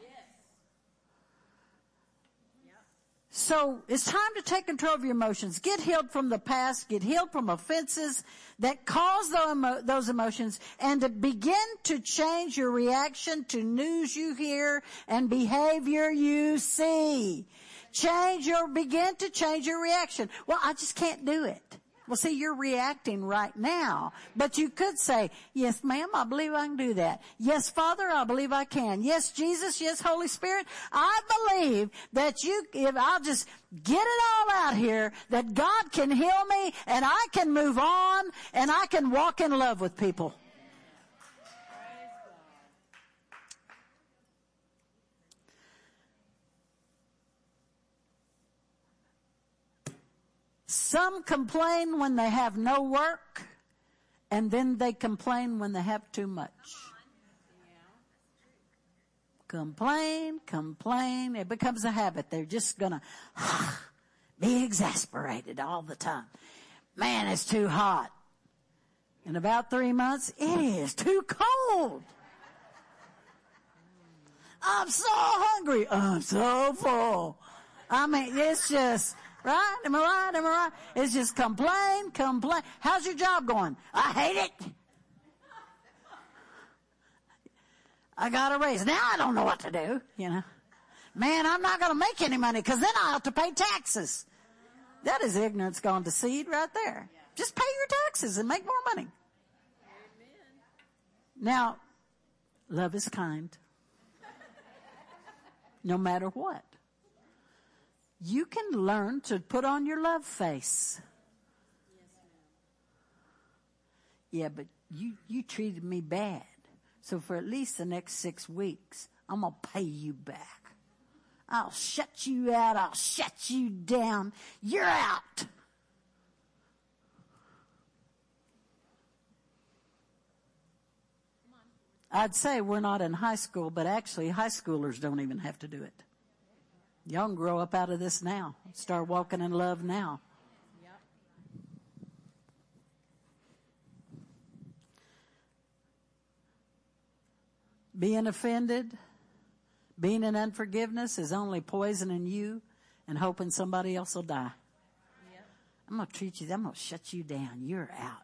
So it's time to take control of your emotions. Get healed from the past. Get healed from offenses that cause those emotions, and to begin to change your reaction to news you hear and behavior you see. Begin to change your reaction. Well, I just can't do it. Well, see, you're reacting right now. But you could say, yes, ma'am, I believe I can do that. Yes, Father, I believe I can. Yes, Jesus, yes, Holy Spirit, I believe that if I'll just get it all out here, that God can heal me and I can move on and I can walk in love with people. Some complain when they have no work, and then they complain when they have too much. Complain. It becomes a habit. They're just going to be exasperated all the time. Man, it's too hot. In about 3 months, it is too cold. I'm so hungry. I'm so full. I mean, it's just... Right? Am I right? It's just complain. How's your job going? I hate it. I got a raise. Now I don't know what to do, you know. Man, I'm not going to make any money because then I'll have to pay taxes. That is ignorance gone to seed right there. Just pay your taxes and make more money. Now, love is kind. No matter what. You can learn to put on your love face. Yeah, but you treated me bad. So for at least the next 6 weeks, I'm going to pay you back. I'll shut you out. I'll shut you down. You're out. I'd say we're not in high school, but actually high schoolers don't even have to do it. Y'all can grow up out of this now. Start walking in love now. Being offended, Being in unforgiveness is only poisoning you and hoping somebody else will die. Yep. I'm going to treat you, I'm going to shut you down. You're out.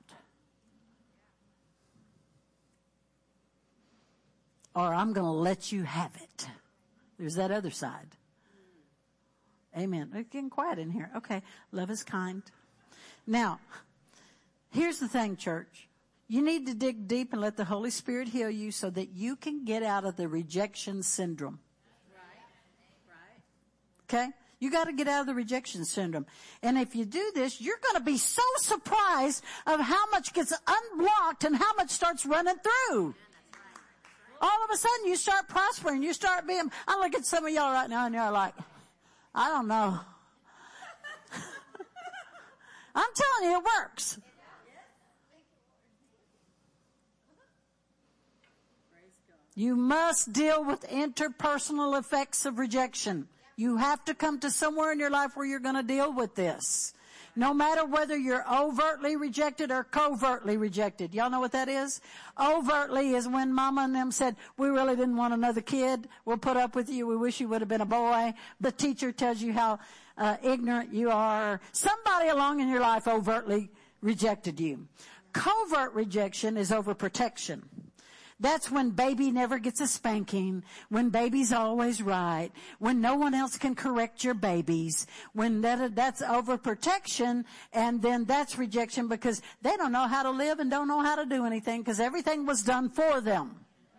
Or I'm going to let you have it. There's that other side. Amen. It's getting quiet in here. Okay. Love is kind. Now, here's the thing, church. You need to dig deep and let the Holy Spirit heal you so that you can get out of the rejection syndrome. Right. Okay? You got to get out of the rejection syndrome. And if you do this, you're going to be so surprised of how much gets unblocked and how much starts running through. All of a sudden you start prospering. You start being, I look at some of y'all right now and you're like, I don't know. I'm telling you, it works. You must deal with interpersonal effects of rejection. You have to come to somewhere in your life where you're going to deal with this. No matter whether you're overtly rejected or covertly rejected. Y'all know what that is? Overtly is when mama and them said, we really didn't want another kid. We'll put up with you. We wish you would have been a boy. The teacher tells you how ignorant you are. Somebody along in your life overtly rejected you. Covert rejection is overprotection. That's when baby never gets a spanking, when baby's always right, when no one else can correct your babies, when that's overprotection, and then that's rejection because they don't know how to live and don't know how to do anything because everything was done for them.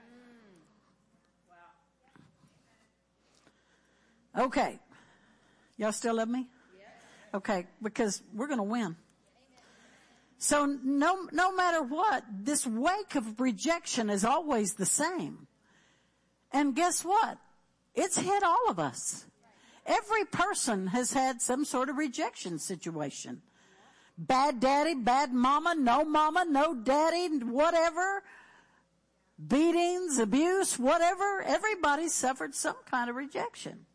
Okay. Y'all still love me? Okay, because we're going to win. So no matter what, this wake of rejection is always the same. And guess what? It's hit all of us. Every person has had some sort of rejection situation. Bad daddy, bad mama, no daddy, whatever. Beatings, abuse, whatever. Everybody suffered some kind of rejection.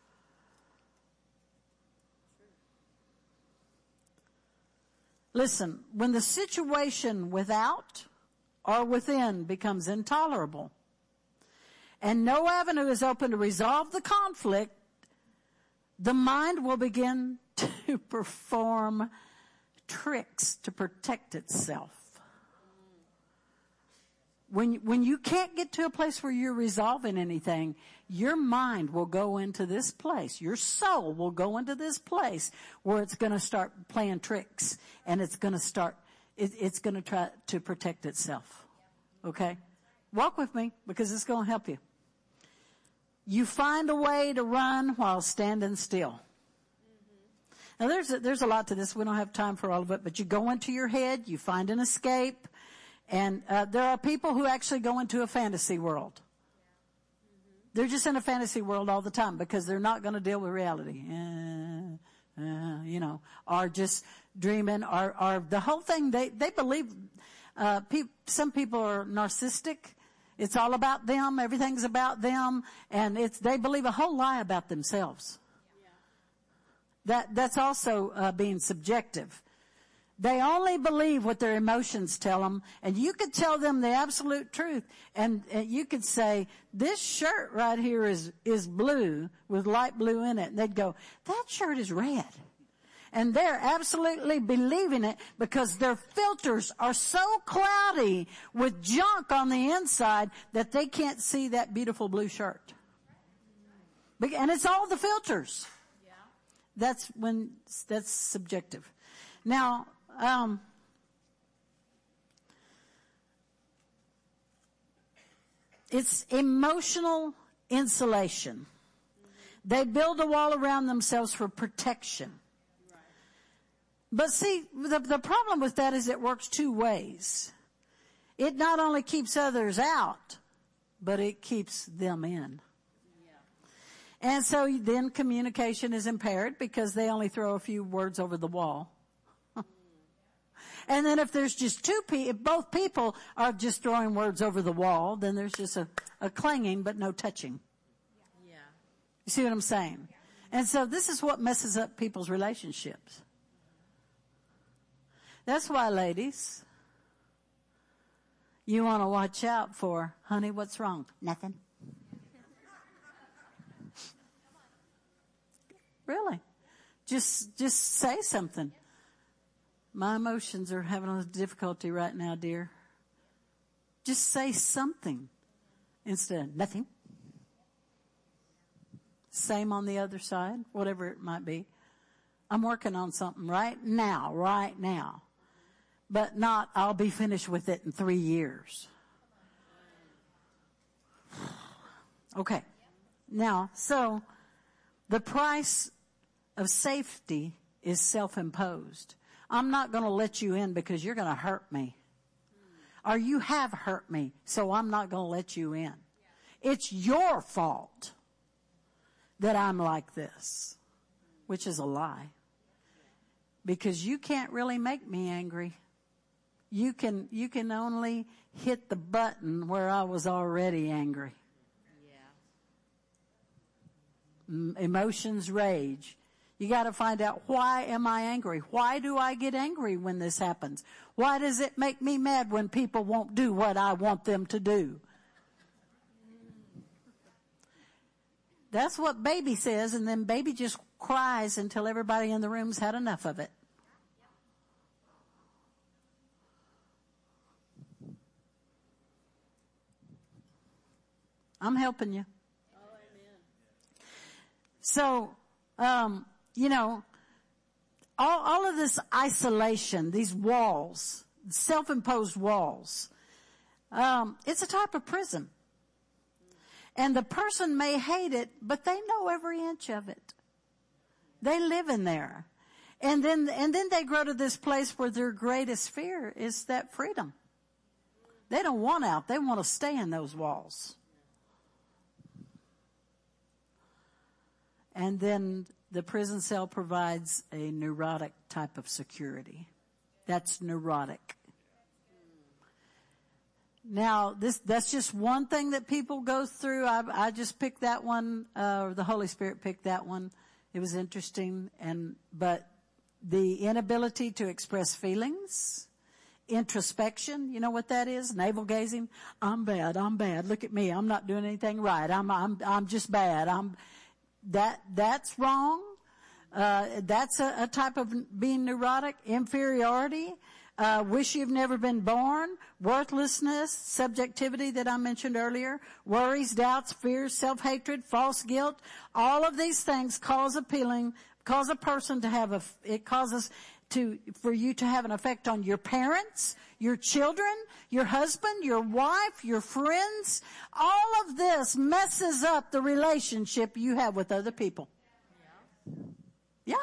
Listen, when the situation without or within becomes intolerable and no avenue is open to resolve the conflict, the mind will begin to perform tricks to protect itself. When you can't get to a place where you're resolving anything, your mind will go into this place. Your soul will go into this place where it's going to start playing tricks and it's going to try to protect itself. Okay? Walk with me because it's going to help you. You find a way to run while standing still. Now there's a lot to this. We don't have time for all of it, but you go into your head, you find an escape. And there are people who actually go into a fantasy world. They're just in a fantasy world all the time because they're not going to deal with reality. Or just dreaming, or the whole thing. They believe. Some people are narcissistic. It's all about them. Everything's about them, and they believe a whole lie about themselves. That's also being subjective. They only believe what their emotions tell them, and you could tell them the absolute truth, and you could say, this shirt right here is blue with light blue in it, and they'd go, that shirt is red. And they're absolutely believing it because their filters are so cloudy with junk on the inside that they can't see that beautiful blue shirt. And it's all the filters. That's subjective. Now, it's emotional insulation. They build a wall around themselves for protection. But see, the problem with that is it works two ways. It not only keeps others out, but it keeps them in. And so then communication is impaired because they only throw a few words over the wall. And then if there's just if both people are just throwing words over the wall, then there's just a clanging but no touching. Yeah. You see what I'm saying? And so this is what messes up people's relationships. That's why, ladies, you want to watch out for, honey, what's wrong? Nothing. Really. Just say something. My emotions are having a difficulty right now, dear. Just say something instead of nothing. Same on the other side, whatever it might be. I'm working on something right now. But not, I'll be finished with it in 3 years. Okay. Now, so the price of safety is self-imposed. I'm not going to let you in because you're going to hurt me. Or you have hurt me, so I'm not going to let you in. It's your fault that I'm like this, which is a lie. Because you can't really make me angry. You can only hit the button where I was already angry. Emotions rage. You got to find out, why am I angry? Why do I get angry when this happens? Why does it make me mad when people won't do what I want them to do? That's what baby says, and then baby just cries until everybody in the room's had enough of it. I'm helping you. So, all of this isolation, these walls, self-imposed walls, it's a type of prison. And the person may hate it, but they know every inch of it. They live in there. And then they grow to this place where their greatest fear is that freedom. They don't want out. They want to stay in those walls. And then the prison cell provides a neurotic type of security. That's neurotic. Now, that's just one thing that people go through. I just picked that one. The Holy Spirit picked that one. It was interesting. But the inability to express feelings, introspection, you know what that is? Navel gazing. I'm bad. Look at me. I'm not doing anything right. I'm just bad. That's wrong. That's a type of being neurotic. Inferiority. Wish you've never been born. Worthlessness. Subjectivity that I mentioned earlier. Worries, doubts, fears, self-hatred, false guilt. All of these things cause a person to have for you to have an effect on your parents, your children, your husband, your wife, your friends. All of this messes up the relationship you have with other people. Yeah.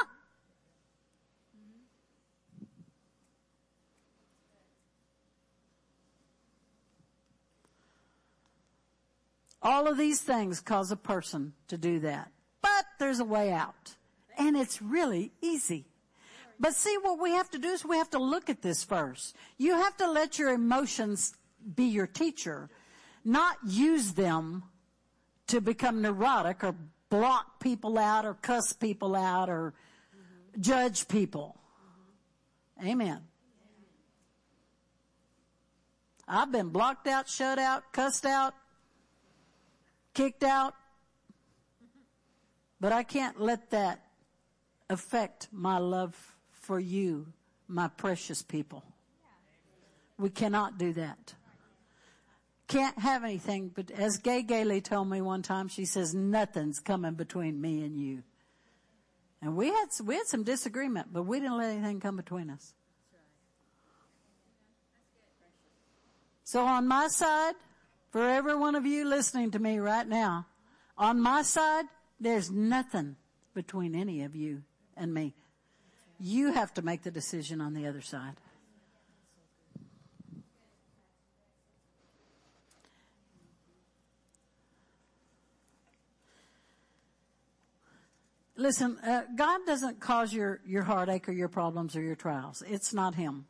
All of these things cause a person to do that. But there's a way out. And it's really easy. But see, what we have to do is we have to look at this first. You have to let your emotions be your teacher, not use them to become neurotic or block people out or cuss people out or judge people. Amen. I've been blocked out, shut out, cussed out, kicked out, but I can't let that affect my love for you, my precious people. We cannot do that. Can't have anything, but as Gay Gailey told me one time, she says, nothing's coming between me and you. And we had some disagreement, but we didn't let anything come between us. So on my side, for every one of you listening to me right now, on my side, there's nothing between any of you and me. You have to make the decision on the other side. Listen, God doesn't cause your heartache or your problems or your trials. It's not Him.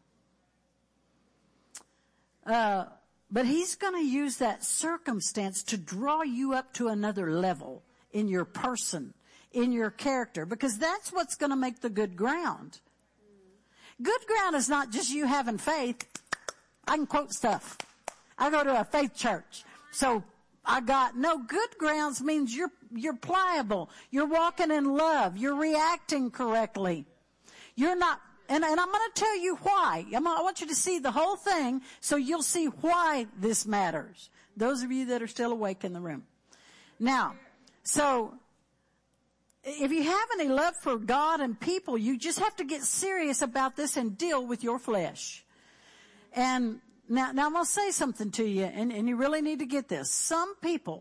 But He's going to use that circumstance to draw you up to another level in your person, in your character, because that's what's going to make the good ground. Good ground is not just you having faith. I can quote stuff. I go to a faith church, so I got. No, good grounds means you're pliable. You're walking in love. You're reacting correctly. You're not, and I'm going to tell you why. I want you to see the whole thing so you'll see why this matters. Those of you that are still awake in the room. Now, so if you have any love for God and people, you just have to get serious about this and deal with your flesh. And now I'm going to say something to you, and you really need to get this. Some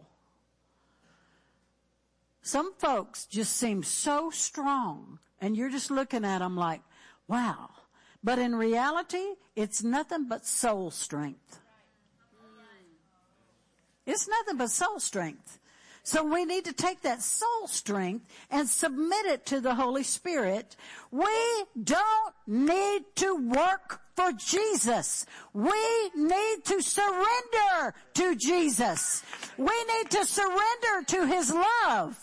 folks just seem so strong, and you're just looking at them like, wow. But in reality, it's nothing but soul strength. It's nothing but soul strength. So we need to take that soul strength and submit it to the Holy Spirit. We don't need to work for Jesus. We need to surrender to Jesus. We need to surrender to His love.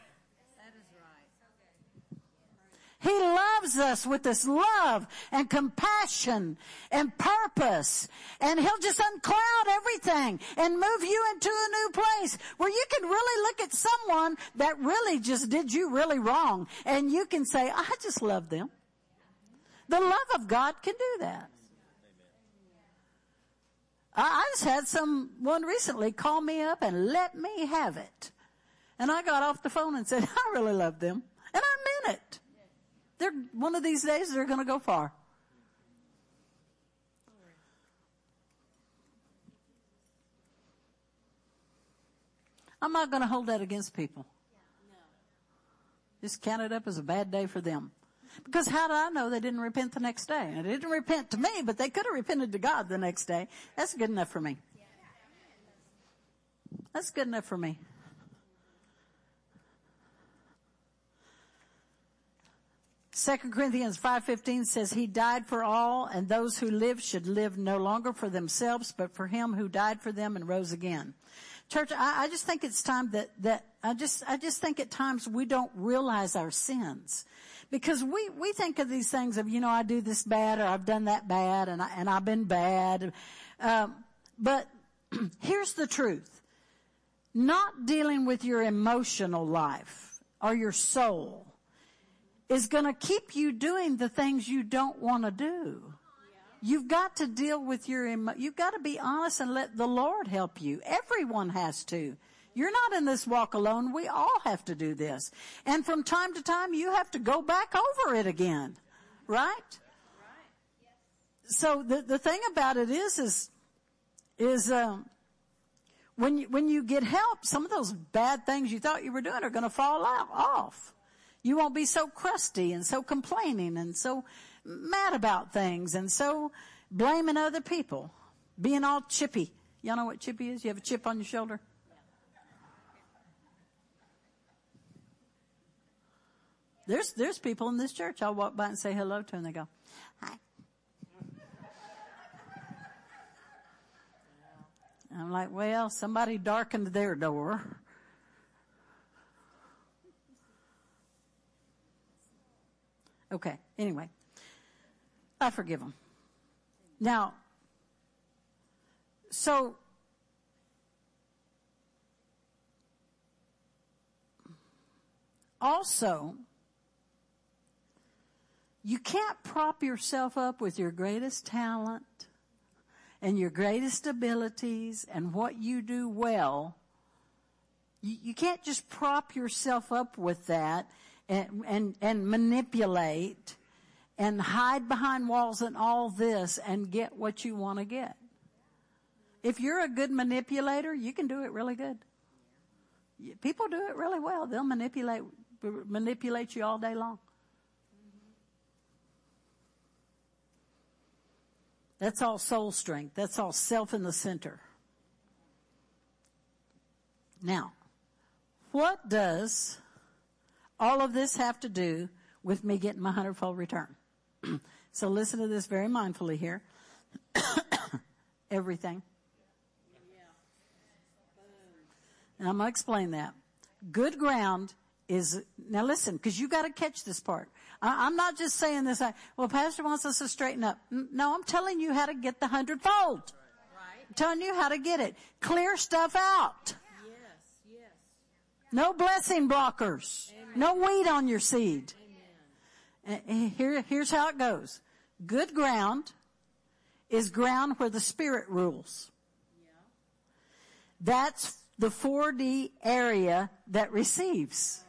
He loves us with this love and compassion and purpose. And He'll just uncloud everything and move you into a new place where you can really look at someone that really just did you really wrong. And you can say, I just love them. The love of God can do that. I just had someone recently call me up and let me have it. And I got off the phone and said, I really love them. And I meant it. One of these days, they're going to go far. I'm not going to hold that against people. Just count it up as a bad day for them. Because how do I know they didn't repent the next day? And they didn't repent to me, but they could have repented to God the next day. That's good enough for me. That's good enough for me. Second Corinthians 5:15 says, He died for all, and those who live should live no longer for themselves, but for Him who died for them and rose again. Church, I just think it's time that I just think at times we don't realize our sins. Because we think of these things of, I do this bad or I've done that bad and I've been bad. But here's the truth. Not dealing with your emotional life or your soul is going to keep you doing the things you don't want to do. You've got to deal with you've got to be honest and let the Lord help you. Everyone has to. You're not in this walk alone. We all have to do this. And from time to time, you have to go back over it again. Right? So the thing about it is when you get help, some of those bad things you thought you were doing are going to fall off. You won't be so crusty and so complaining and so mad about things and so blaming other people, being all chippy. Y'all know what chippy is? You have a chip on your shoulder? There's people in this church. I'll walk by and say hello to them. They go, hi. I'm like, well, somebody darkened their door. Okay, anyway, I forgive them. Now, so also, you can't prop yourself up with your greatest talent and your greatest abilities and what you do well. You can't just prop yourself up with that and manipulate and hide behind walls and all this and get what you want to get. If you're a good manipulator, you can do it really good. People do it really well. They'll manipulate you all day long. That's all soul strength. That's all self in the center. Now, what does all of this have to do with me getting my 100-fold return? So listen to this very mindfully here. Everything. And I'm going to explain that. Good ground is, now listen, because you got to catch this part. I'm not just saying this, well, Pastor wants us to straighten up. No, I'm telling you how to get the 100-fold. I'm telling you how to get it. Clear stuff out. No blessing blockers. Amen. No weed on your seed. Here's how it goes. Good ground is ground where the Spirit rules. That's the 4D area that receives.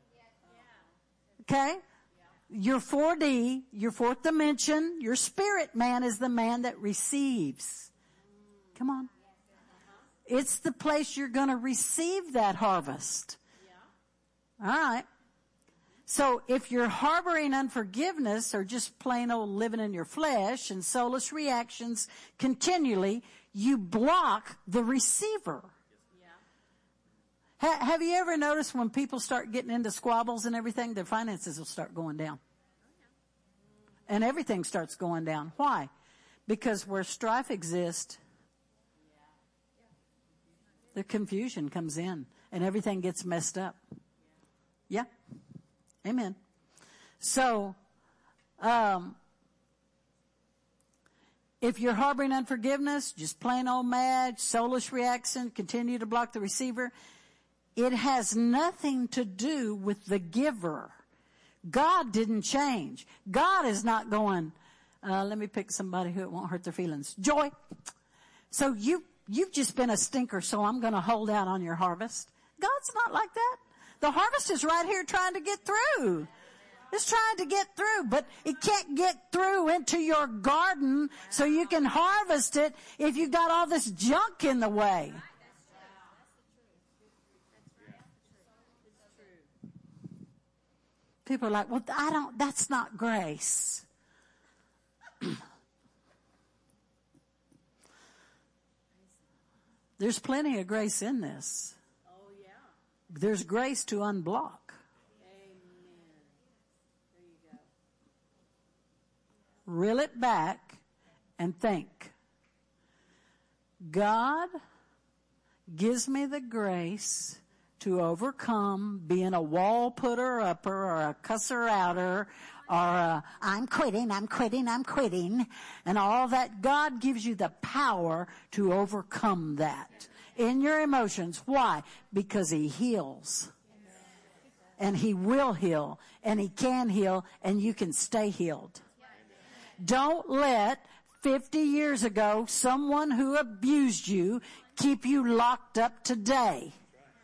Okay? Your 4D, your fourth dimension, your spirit man is the man that receives. Come on. It's the place you're going to receive that harvest. All right. So if you're harboring unforgiveness or just plain old living in your flesh and soulless reactions continually, you block the receiver. Have you ever noticed when people start getting into squabbles and everything, their finances will start going down? And everything starts going down. Why? Because where strife exists, the confusion comes in and everything gets messed up. Yeah. Amen. So, if you're harboring unforgiveness, just plain old mad, soulless reaction, continue to block the receiver, it has nothing to do with the giver. God didn't change. God is not going, let me pick somebody who it won't hurt their feelings. Joy. So you've just been a stinker, so I'm going to hold out on your harvest. God's not like that. The harvest is right here trying to get through. It's trying to get through, but it can't get through into your garden so you can harvest it if you've got all this junk in the way. People are like, well, that's not grace. There's plenty of grace in this. Oh, yeah. There's grace to unblock. Amen. There you go. Reel it back and think. God gives me the grace to overcome being a wall putter upper or a cusser outer or I'm quitting, and all that. God gives you the power to overcome that in your emotions. Why? Because He heals. And He will heal, and He can heal, and you can stay healed. Don't let 50 years ago someone who abused you keep you locked up today.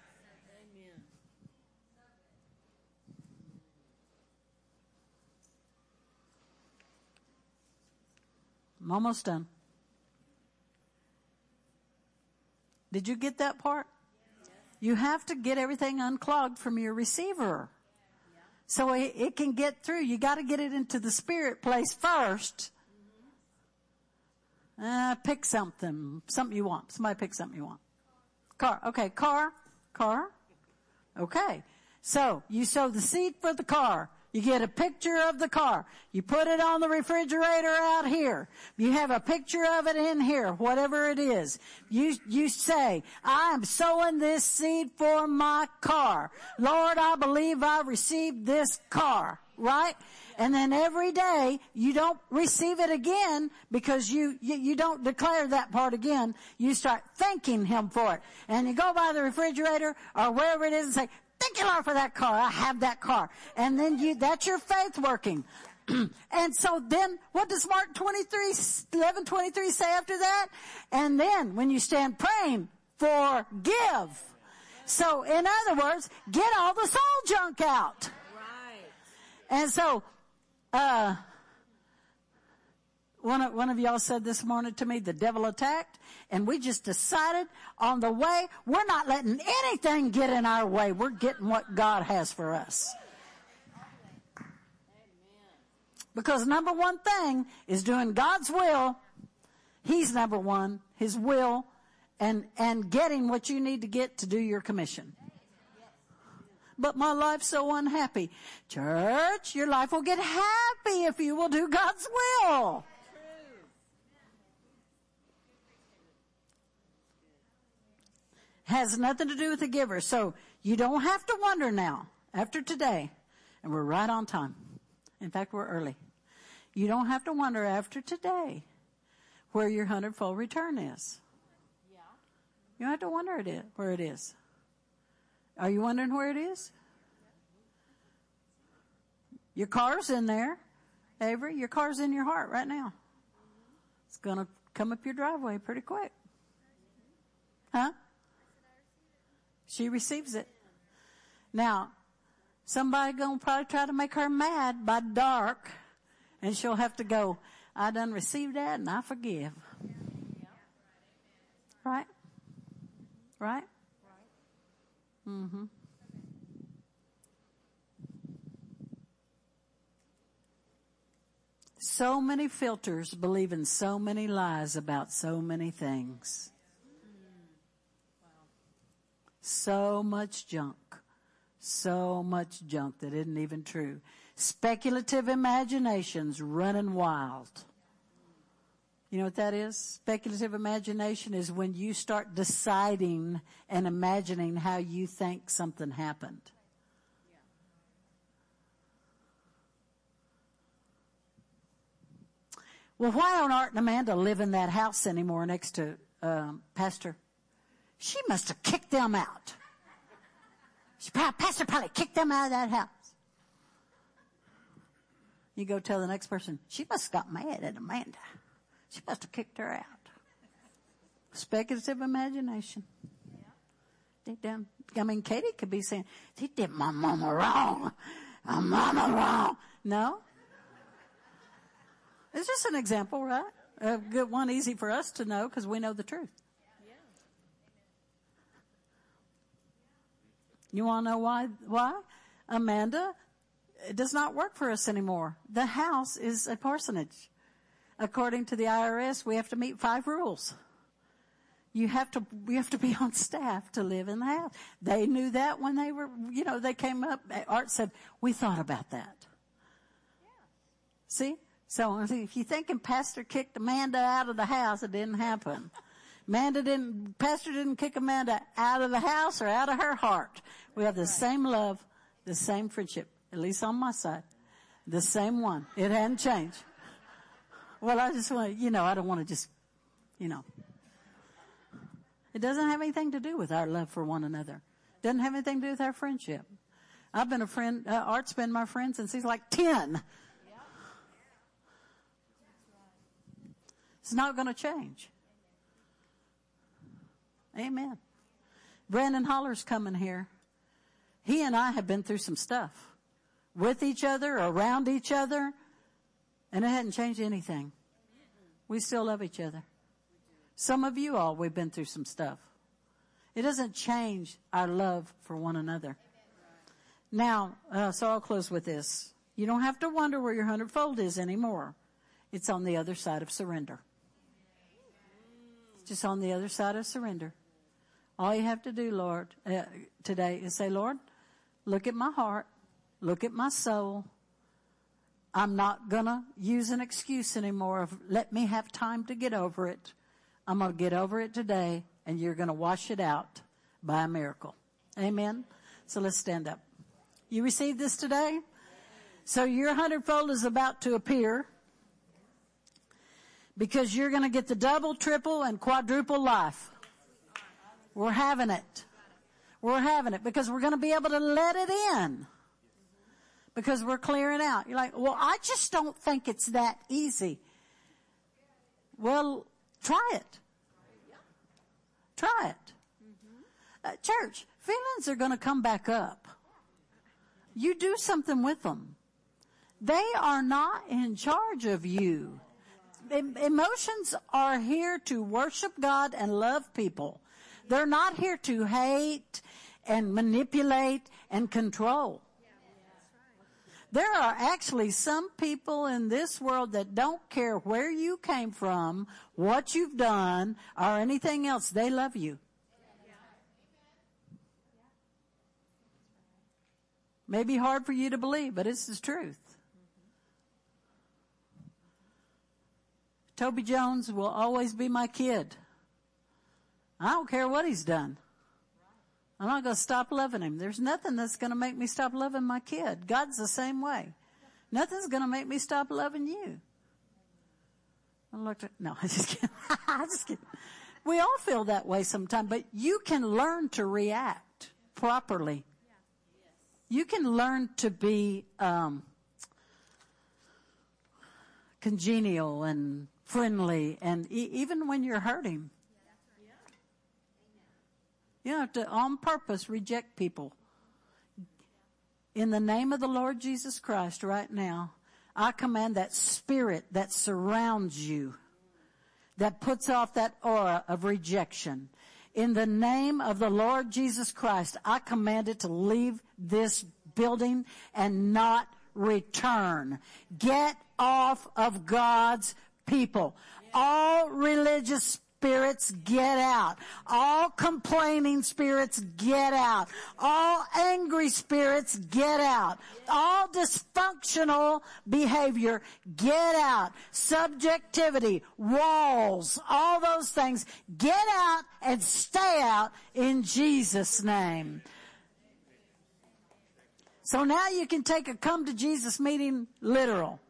I'm almost done. Did you get that part? You have to get everything unclogged from your receiver so it can get through. You got to get it into the spirit place first. Pick something you want. Somebody pick something you want. Car. Okay, car. Okay. So you sow the seed for the car. You get a picture of the car. You put it on the refrigerator out here. You have a picture of it in here, whatever it is. You say, I am sowing this seed for my car. Lord, I believe I received this car. Right? And then every day you don't receive it again because you don't declare that part again. You start thanking Him for it. And you go by the refrigerator or wherever it is and say, thank you, Lord, for that car. I have that car. And then that's your faith working. And so then what does Mark 11:23 say after that? And then when you stand praying, forgive. So in other words, get all the soul junk out. Right. And so, one of y'all said this morning to me, the devil attacked, and we just decided on the way, we're not letting anything get in our way. We're getting what God has for us. Because number one thing is doing God's will. He's number one, His will, and getting what you need to get to do your commission. But my life's so unhappy. Church, your life will get happy if you will do God's will. Has nothing to do with the giver. So you don't have to wonder now, after today, and we're right on time. In fact, we're early. You don't have to wonder after today where your 100-fold return is. You don't have to wonder where it is. Are you wondering where it is? Your car's in there, Avery. Your car's in your heart right now. It's going to come up your driveway pretty quick. Huh? She receives it. Now, somebody going to probably try to make her mad by dark, and she'll have to go, I done received that and I forgive. Right? Right? Mm-hmm. So many filters believe in so many lies about so many things. So much junk. So much junk that isn't even true. Speculative imaginations running wild. You know what that is? Speculative imagination is when you start deciding and imagining how you think something happened. Well, why don't Art and Amanda live in that house anymore next to Pastor? She must have kicked them out. Pastor probably kicked them out of that house. You go tell the next person, she must have got mad at Amanda. She must have kicked her out. Speculative imagination. I mean, Katie could be saying, they did my mama wrong. My mama wrong. No? It's just an example, right? A good one, easy for us to know because we know the truth. You want to know why? Why? Amanda, it does not work for us anymore. The house is a parsonage. According to the IRS, we have to meet 5 rules. We have to be on staff to live in the house. They knew that when they were, they came up. Art said, we thought about that. See? So if you're thinking Pastor kicked Amanda out of the house, it didn't happen. Pastor didn't kick Amanda out of the house or out of her heart. We have the same love, the same friendship, at least on my side. The same one. It hadn't changed. Well, I just want to, I don't want to just, It doesn't have anything to do with our love for one another. It doesn't have anything to do with our friendship. I've been a friend, Art's been my friend since he's like 10. It's not going to change. Amen. Brandon Holler's coming here. He and I have been through some stuff with each other, around each other, and it hadn't changed anything. We still love each other. Some of you all, we've been through some stuff. It doesn't change our love for one another. Now, so I'll close with this. You don't have to wonder where your 100-fold is anymore. It's on the other side of surrender. It's just on the other side of surrender. All you have to do, Lord, today is say, Lord, look at my heart. Look at my soul. I'm not going to use an excuse anymore of let me have time to get over it. I'm going to get over it today, and you're going to wash it out by a miracle. Amen? So let's stand up. You received this today? So your 100-fold is about to appear because you're going to get the double, triple, and quadruple life. We're having it. We're having it because we're going to be able to let it in because we're clearing out. You're like, well, I just don't think it's that easy. Well, try it. Try it. Church, feelings are going to come back up. You do something with them. They are not in charge of you. Emotions are here to worship God and love people. They're not here to hate and manipulate and control. There are actually some people in this world that don't care where you came from, what you've done, or anything else. They love you. May be hard for you to believe, but it's the truth. Toby Jones will always be my kid. I don't care what he's done. I'm not going to stop loving him. There's nothing that's going to make me stop loving my kid. God's the same way. Nothing's going to make me stop loving you. I'm just kidding. I'm just kidding. We all feel that way sometimes, but you can learn to react properly. You can learn to be congenial and friendly, and even when you're hurting. You don't have to, on purpose, reject people. In the name of the Lord Jesus Christ right now, I command that spirit that surrounds you, that puts off that aura of rejection. In the name of the Lord Jesus Christ, I command it to leave this building and not return. Get off of God's people. All religious spirits, get out. All complaining spirits, get out. All angry spirits, get out. All dysfunctional behavior, get out. Subjectivity, walls, all those things, get out and stay out in Jesus' name. So now you can take a come to Jesus meeting literal.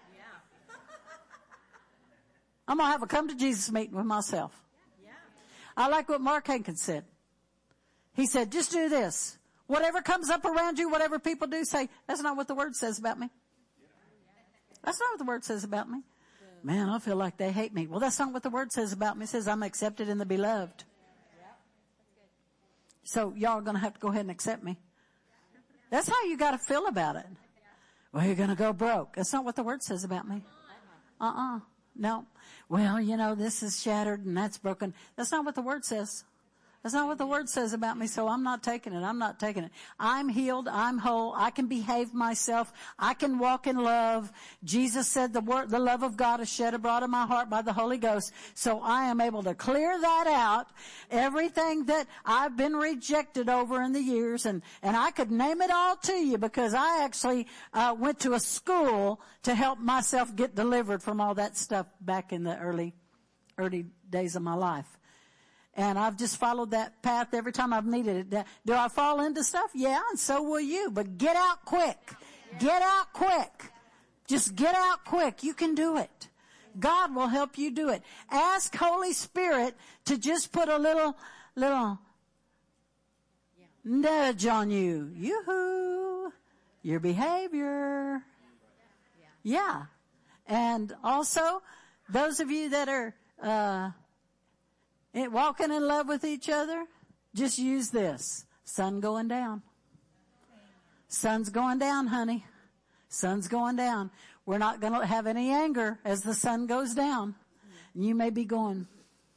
I'm going to have a come to Jesus meeting with myself. I like what Mark Hankins said. He said, just do this. Whatever comes up around you, whatever people do, say, that's not what the word says about me. That's not what the word says about me. Man, I feel like they hate me. Well, that's not what the word says about me. It says I'm accepted in the beloved. So y'all are going to have to go ahead and accept me. That's how you got to feel about it. Well, you're going to go broke. That's not what the word says about me. No. Well, this is shattered and that's broken. That's not what the word says. That's not what the word says about me, so I'm not taking it. I'm not taking it. I'm healed. I'm whole. I can behave myself. I can walk in love. Jesus said the love of God is shed abroad in my heart by the Holy Ghost. So I am able to clear that out. Everything that I've been rejected over in the years, and I could name it all to you because I actually went to a school to help myself get delivered from all that stuff back in the early days of my life. And I've just followed that path every time I've needed it. Do I fall into stuff? Yeah, and so will you. But get out quick. Get out quick. Just get out quick. You can do it. God will help you do it. Ask Holy Spirit to just put a little nudge on you. Yoo-hoo. Your behavior. Yeah. And also, those of you that are walking in love with each other, just use this. Sun going down. Sun's going down, honey. Sun's going down. We're not going to have any anger as the sun goes down. And you may be going,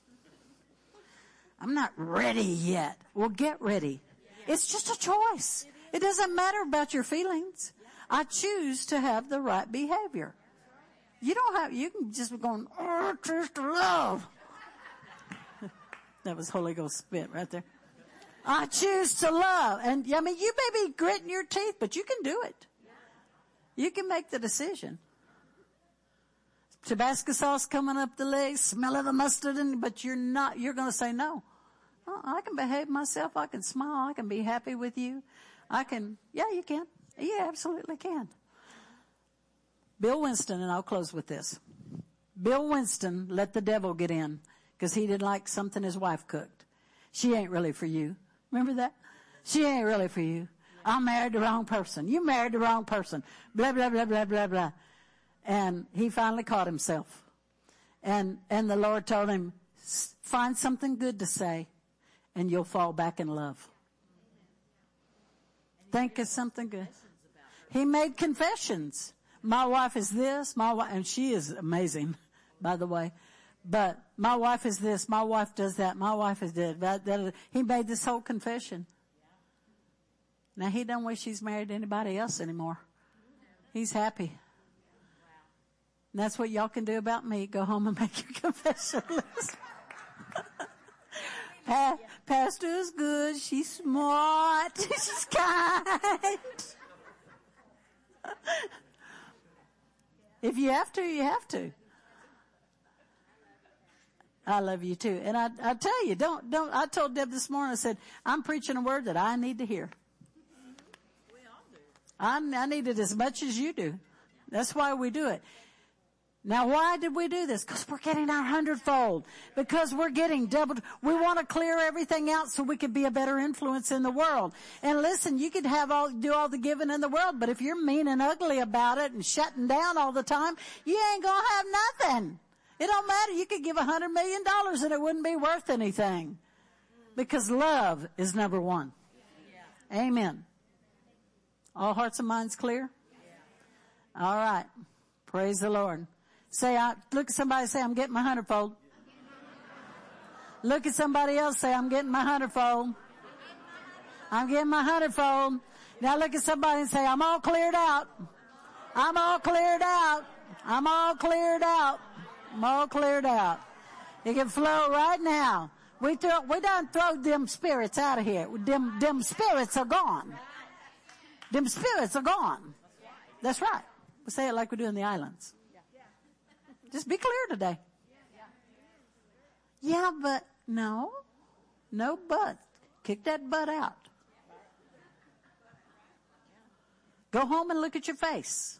I'm not ready yet. Well, get ready. It's just a choice. It doesn't matter about your feelings. I choose to have the right behavior. You can just be going, choose to love. That was Holy Ghost spit right there. I choose to love. And you may be gritting your teeth, but you can do it. You can make the decision. Tabasco sauce coming up the legs, smell of the mustard, but you're going to say no. I can behave myself. I can smile. I can be happy with you. You can. You absolutely can. Bill Winston, and I'll close with this. Bill Winston let the devil get in because he didn't like something his wife cooked. She ain't really for you. Remember that? She ain't really for you. I married the wrong person. You married the wrong person. Blah, blah, blah, blah, blah, blah. And he finally caught himself. And the Lord told him, find something good to say and you'll fall back in love. Think of something good. He made confessions. My wife is this, and she is amazing, by the way. But my wife is this, my wife does that, my wife is that. He made this whole confession. Now he don't wish he's married to anybody else anymore. He's happy. And that's what y'all can do about me. Go home and make your confession list. Pastor is good. She's smart. She's kind. If you have to, you have to. I love you too. And I tell you, I told Deb this morning, I said, I'm preaching a word that I need to hear. We all do. I need it as much as you do. That's why we do it. Now, why did we do this? Because we're getting our 100-fold. Because we're getting doubled. We want to clear everything out so we can be a better influence in the world. And listen, you could do all the giving in the world, but if you're mean and ugly about it and shutting down all the time, you ain't gonna have nothing. It don't matter. You could give $100 million and it wouldn't be worth anything. Because love is number one. Amen. All hearts and minds clear? All right. Praise the Lord. Look at somebody and say, I'm getting my 100-fold. Look at somebody else, say, I'm getting my 100-fold. I'm getting my 100-fold. Now look at somebody and say, I'm all cleared out. I'm all cleared out. I'm all cleared out. I'm all cleared out. It can flow right now. We done throw them spirits out of here. Them spirits are gone. Them spirits are gone. That's right. We say it like we do in the islands. Just be clear today. Yeah, but no but. Kick that butt out. Go home and look at your face.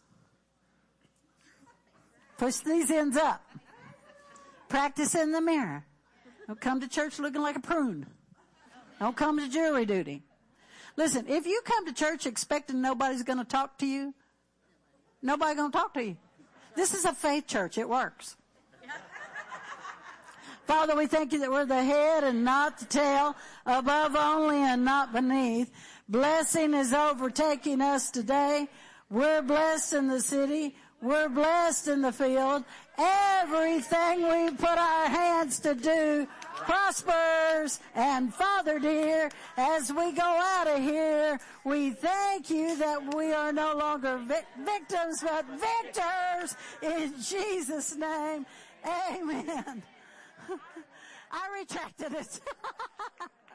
Push these ends up. Practice in the mirror. Don't come to church looking like a prune. Don't come to jury duty. Listen, if you come to church expecting nobody's going to talk to you, nobody's going to talk to you. This is a faith church. It works. Father, we thank you that we're the head and not the tail, above only and not beneath. Blessing is overtaking us today. We're blessed in the city. We're blessed in the field. Everything we put our hands to do prospers. And Father dear, as we go out of here, we thank you that we are no longer victims, but victors in Jesus' name. Amen. I retracted it.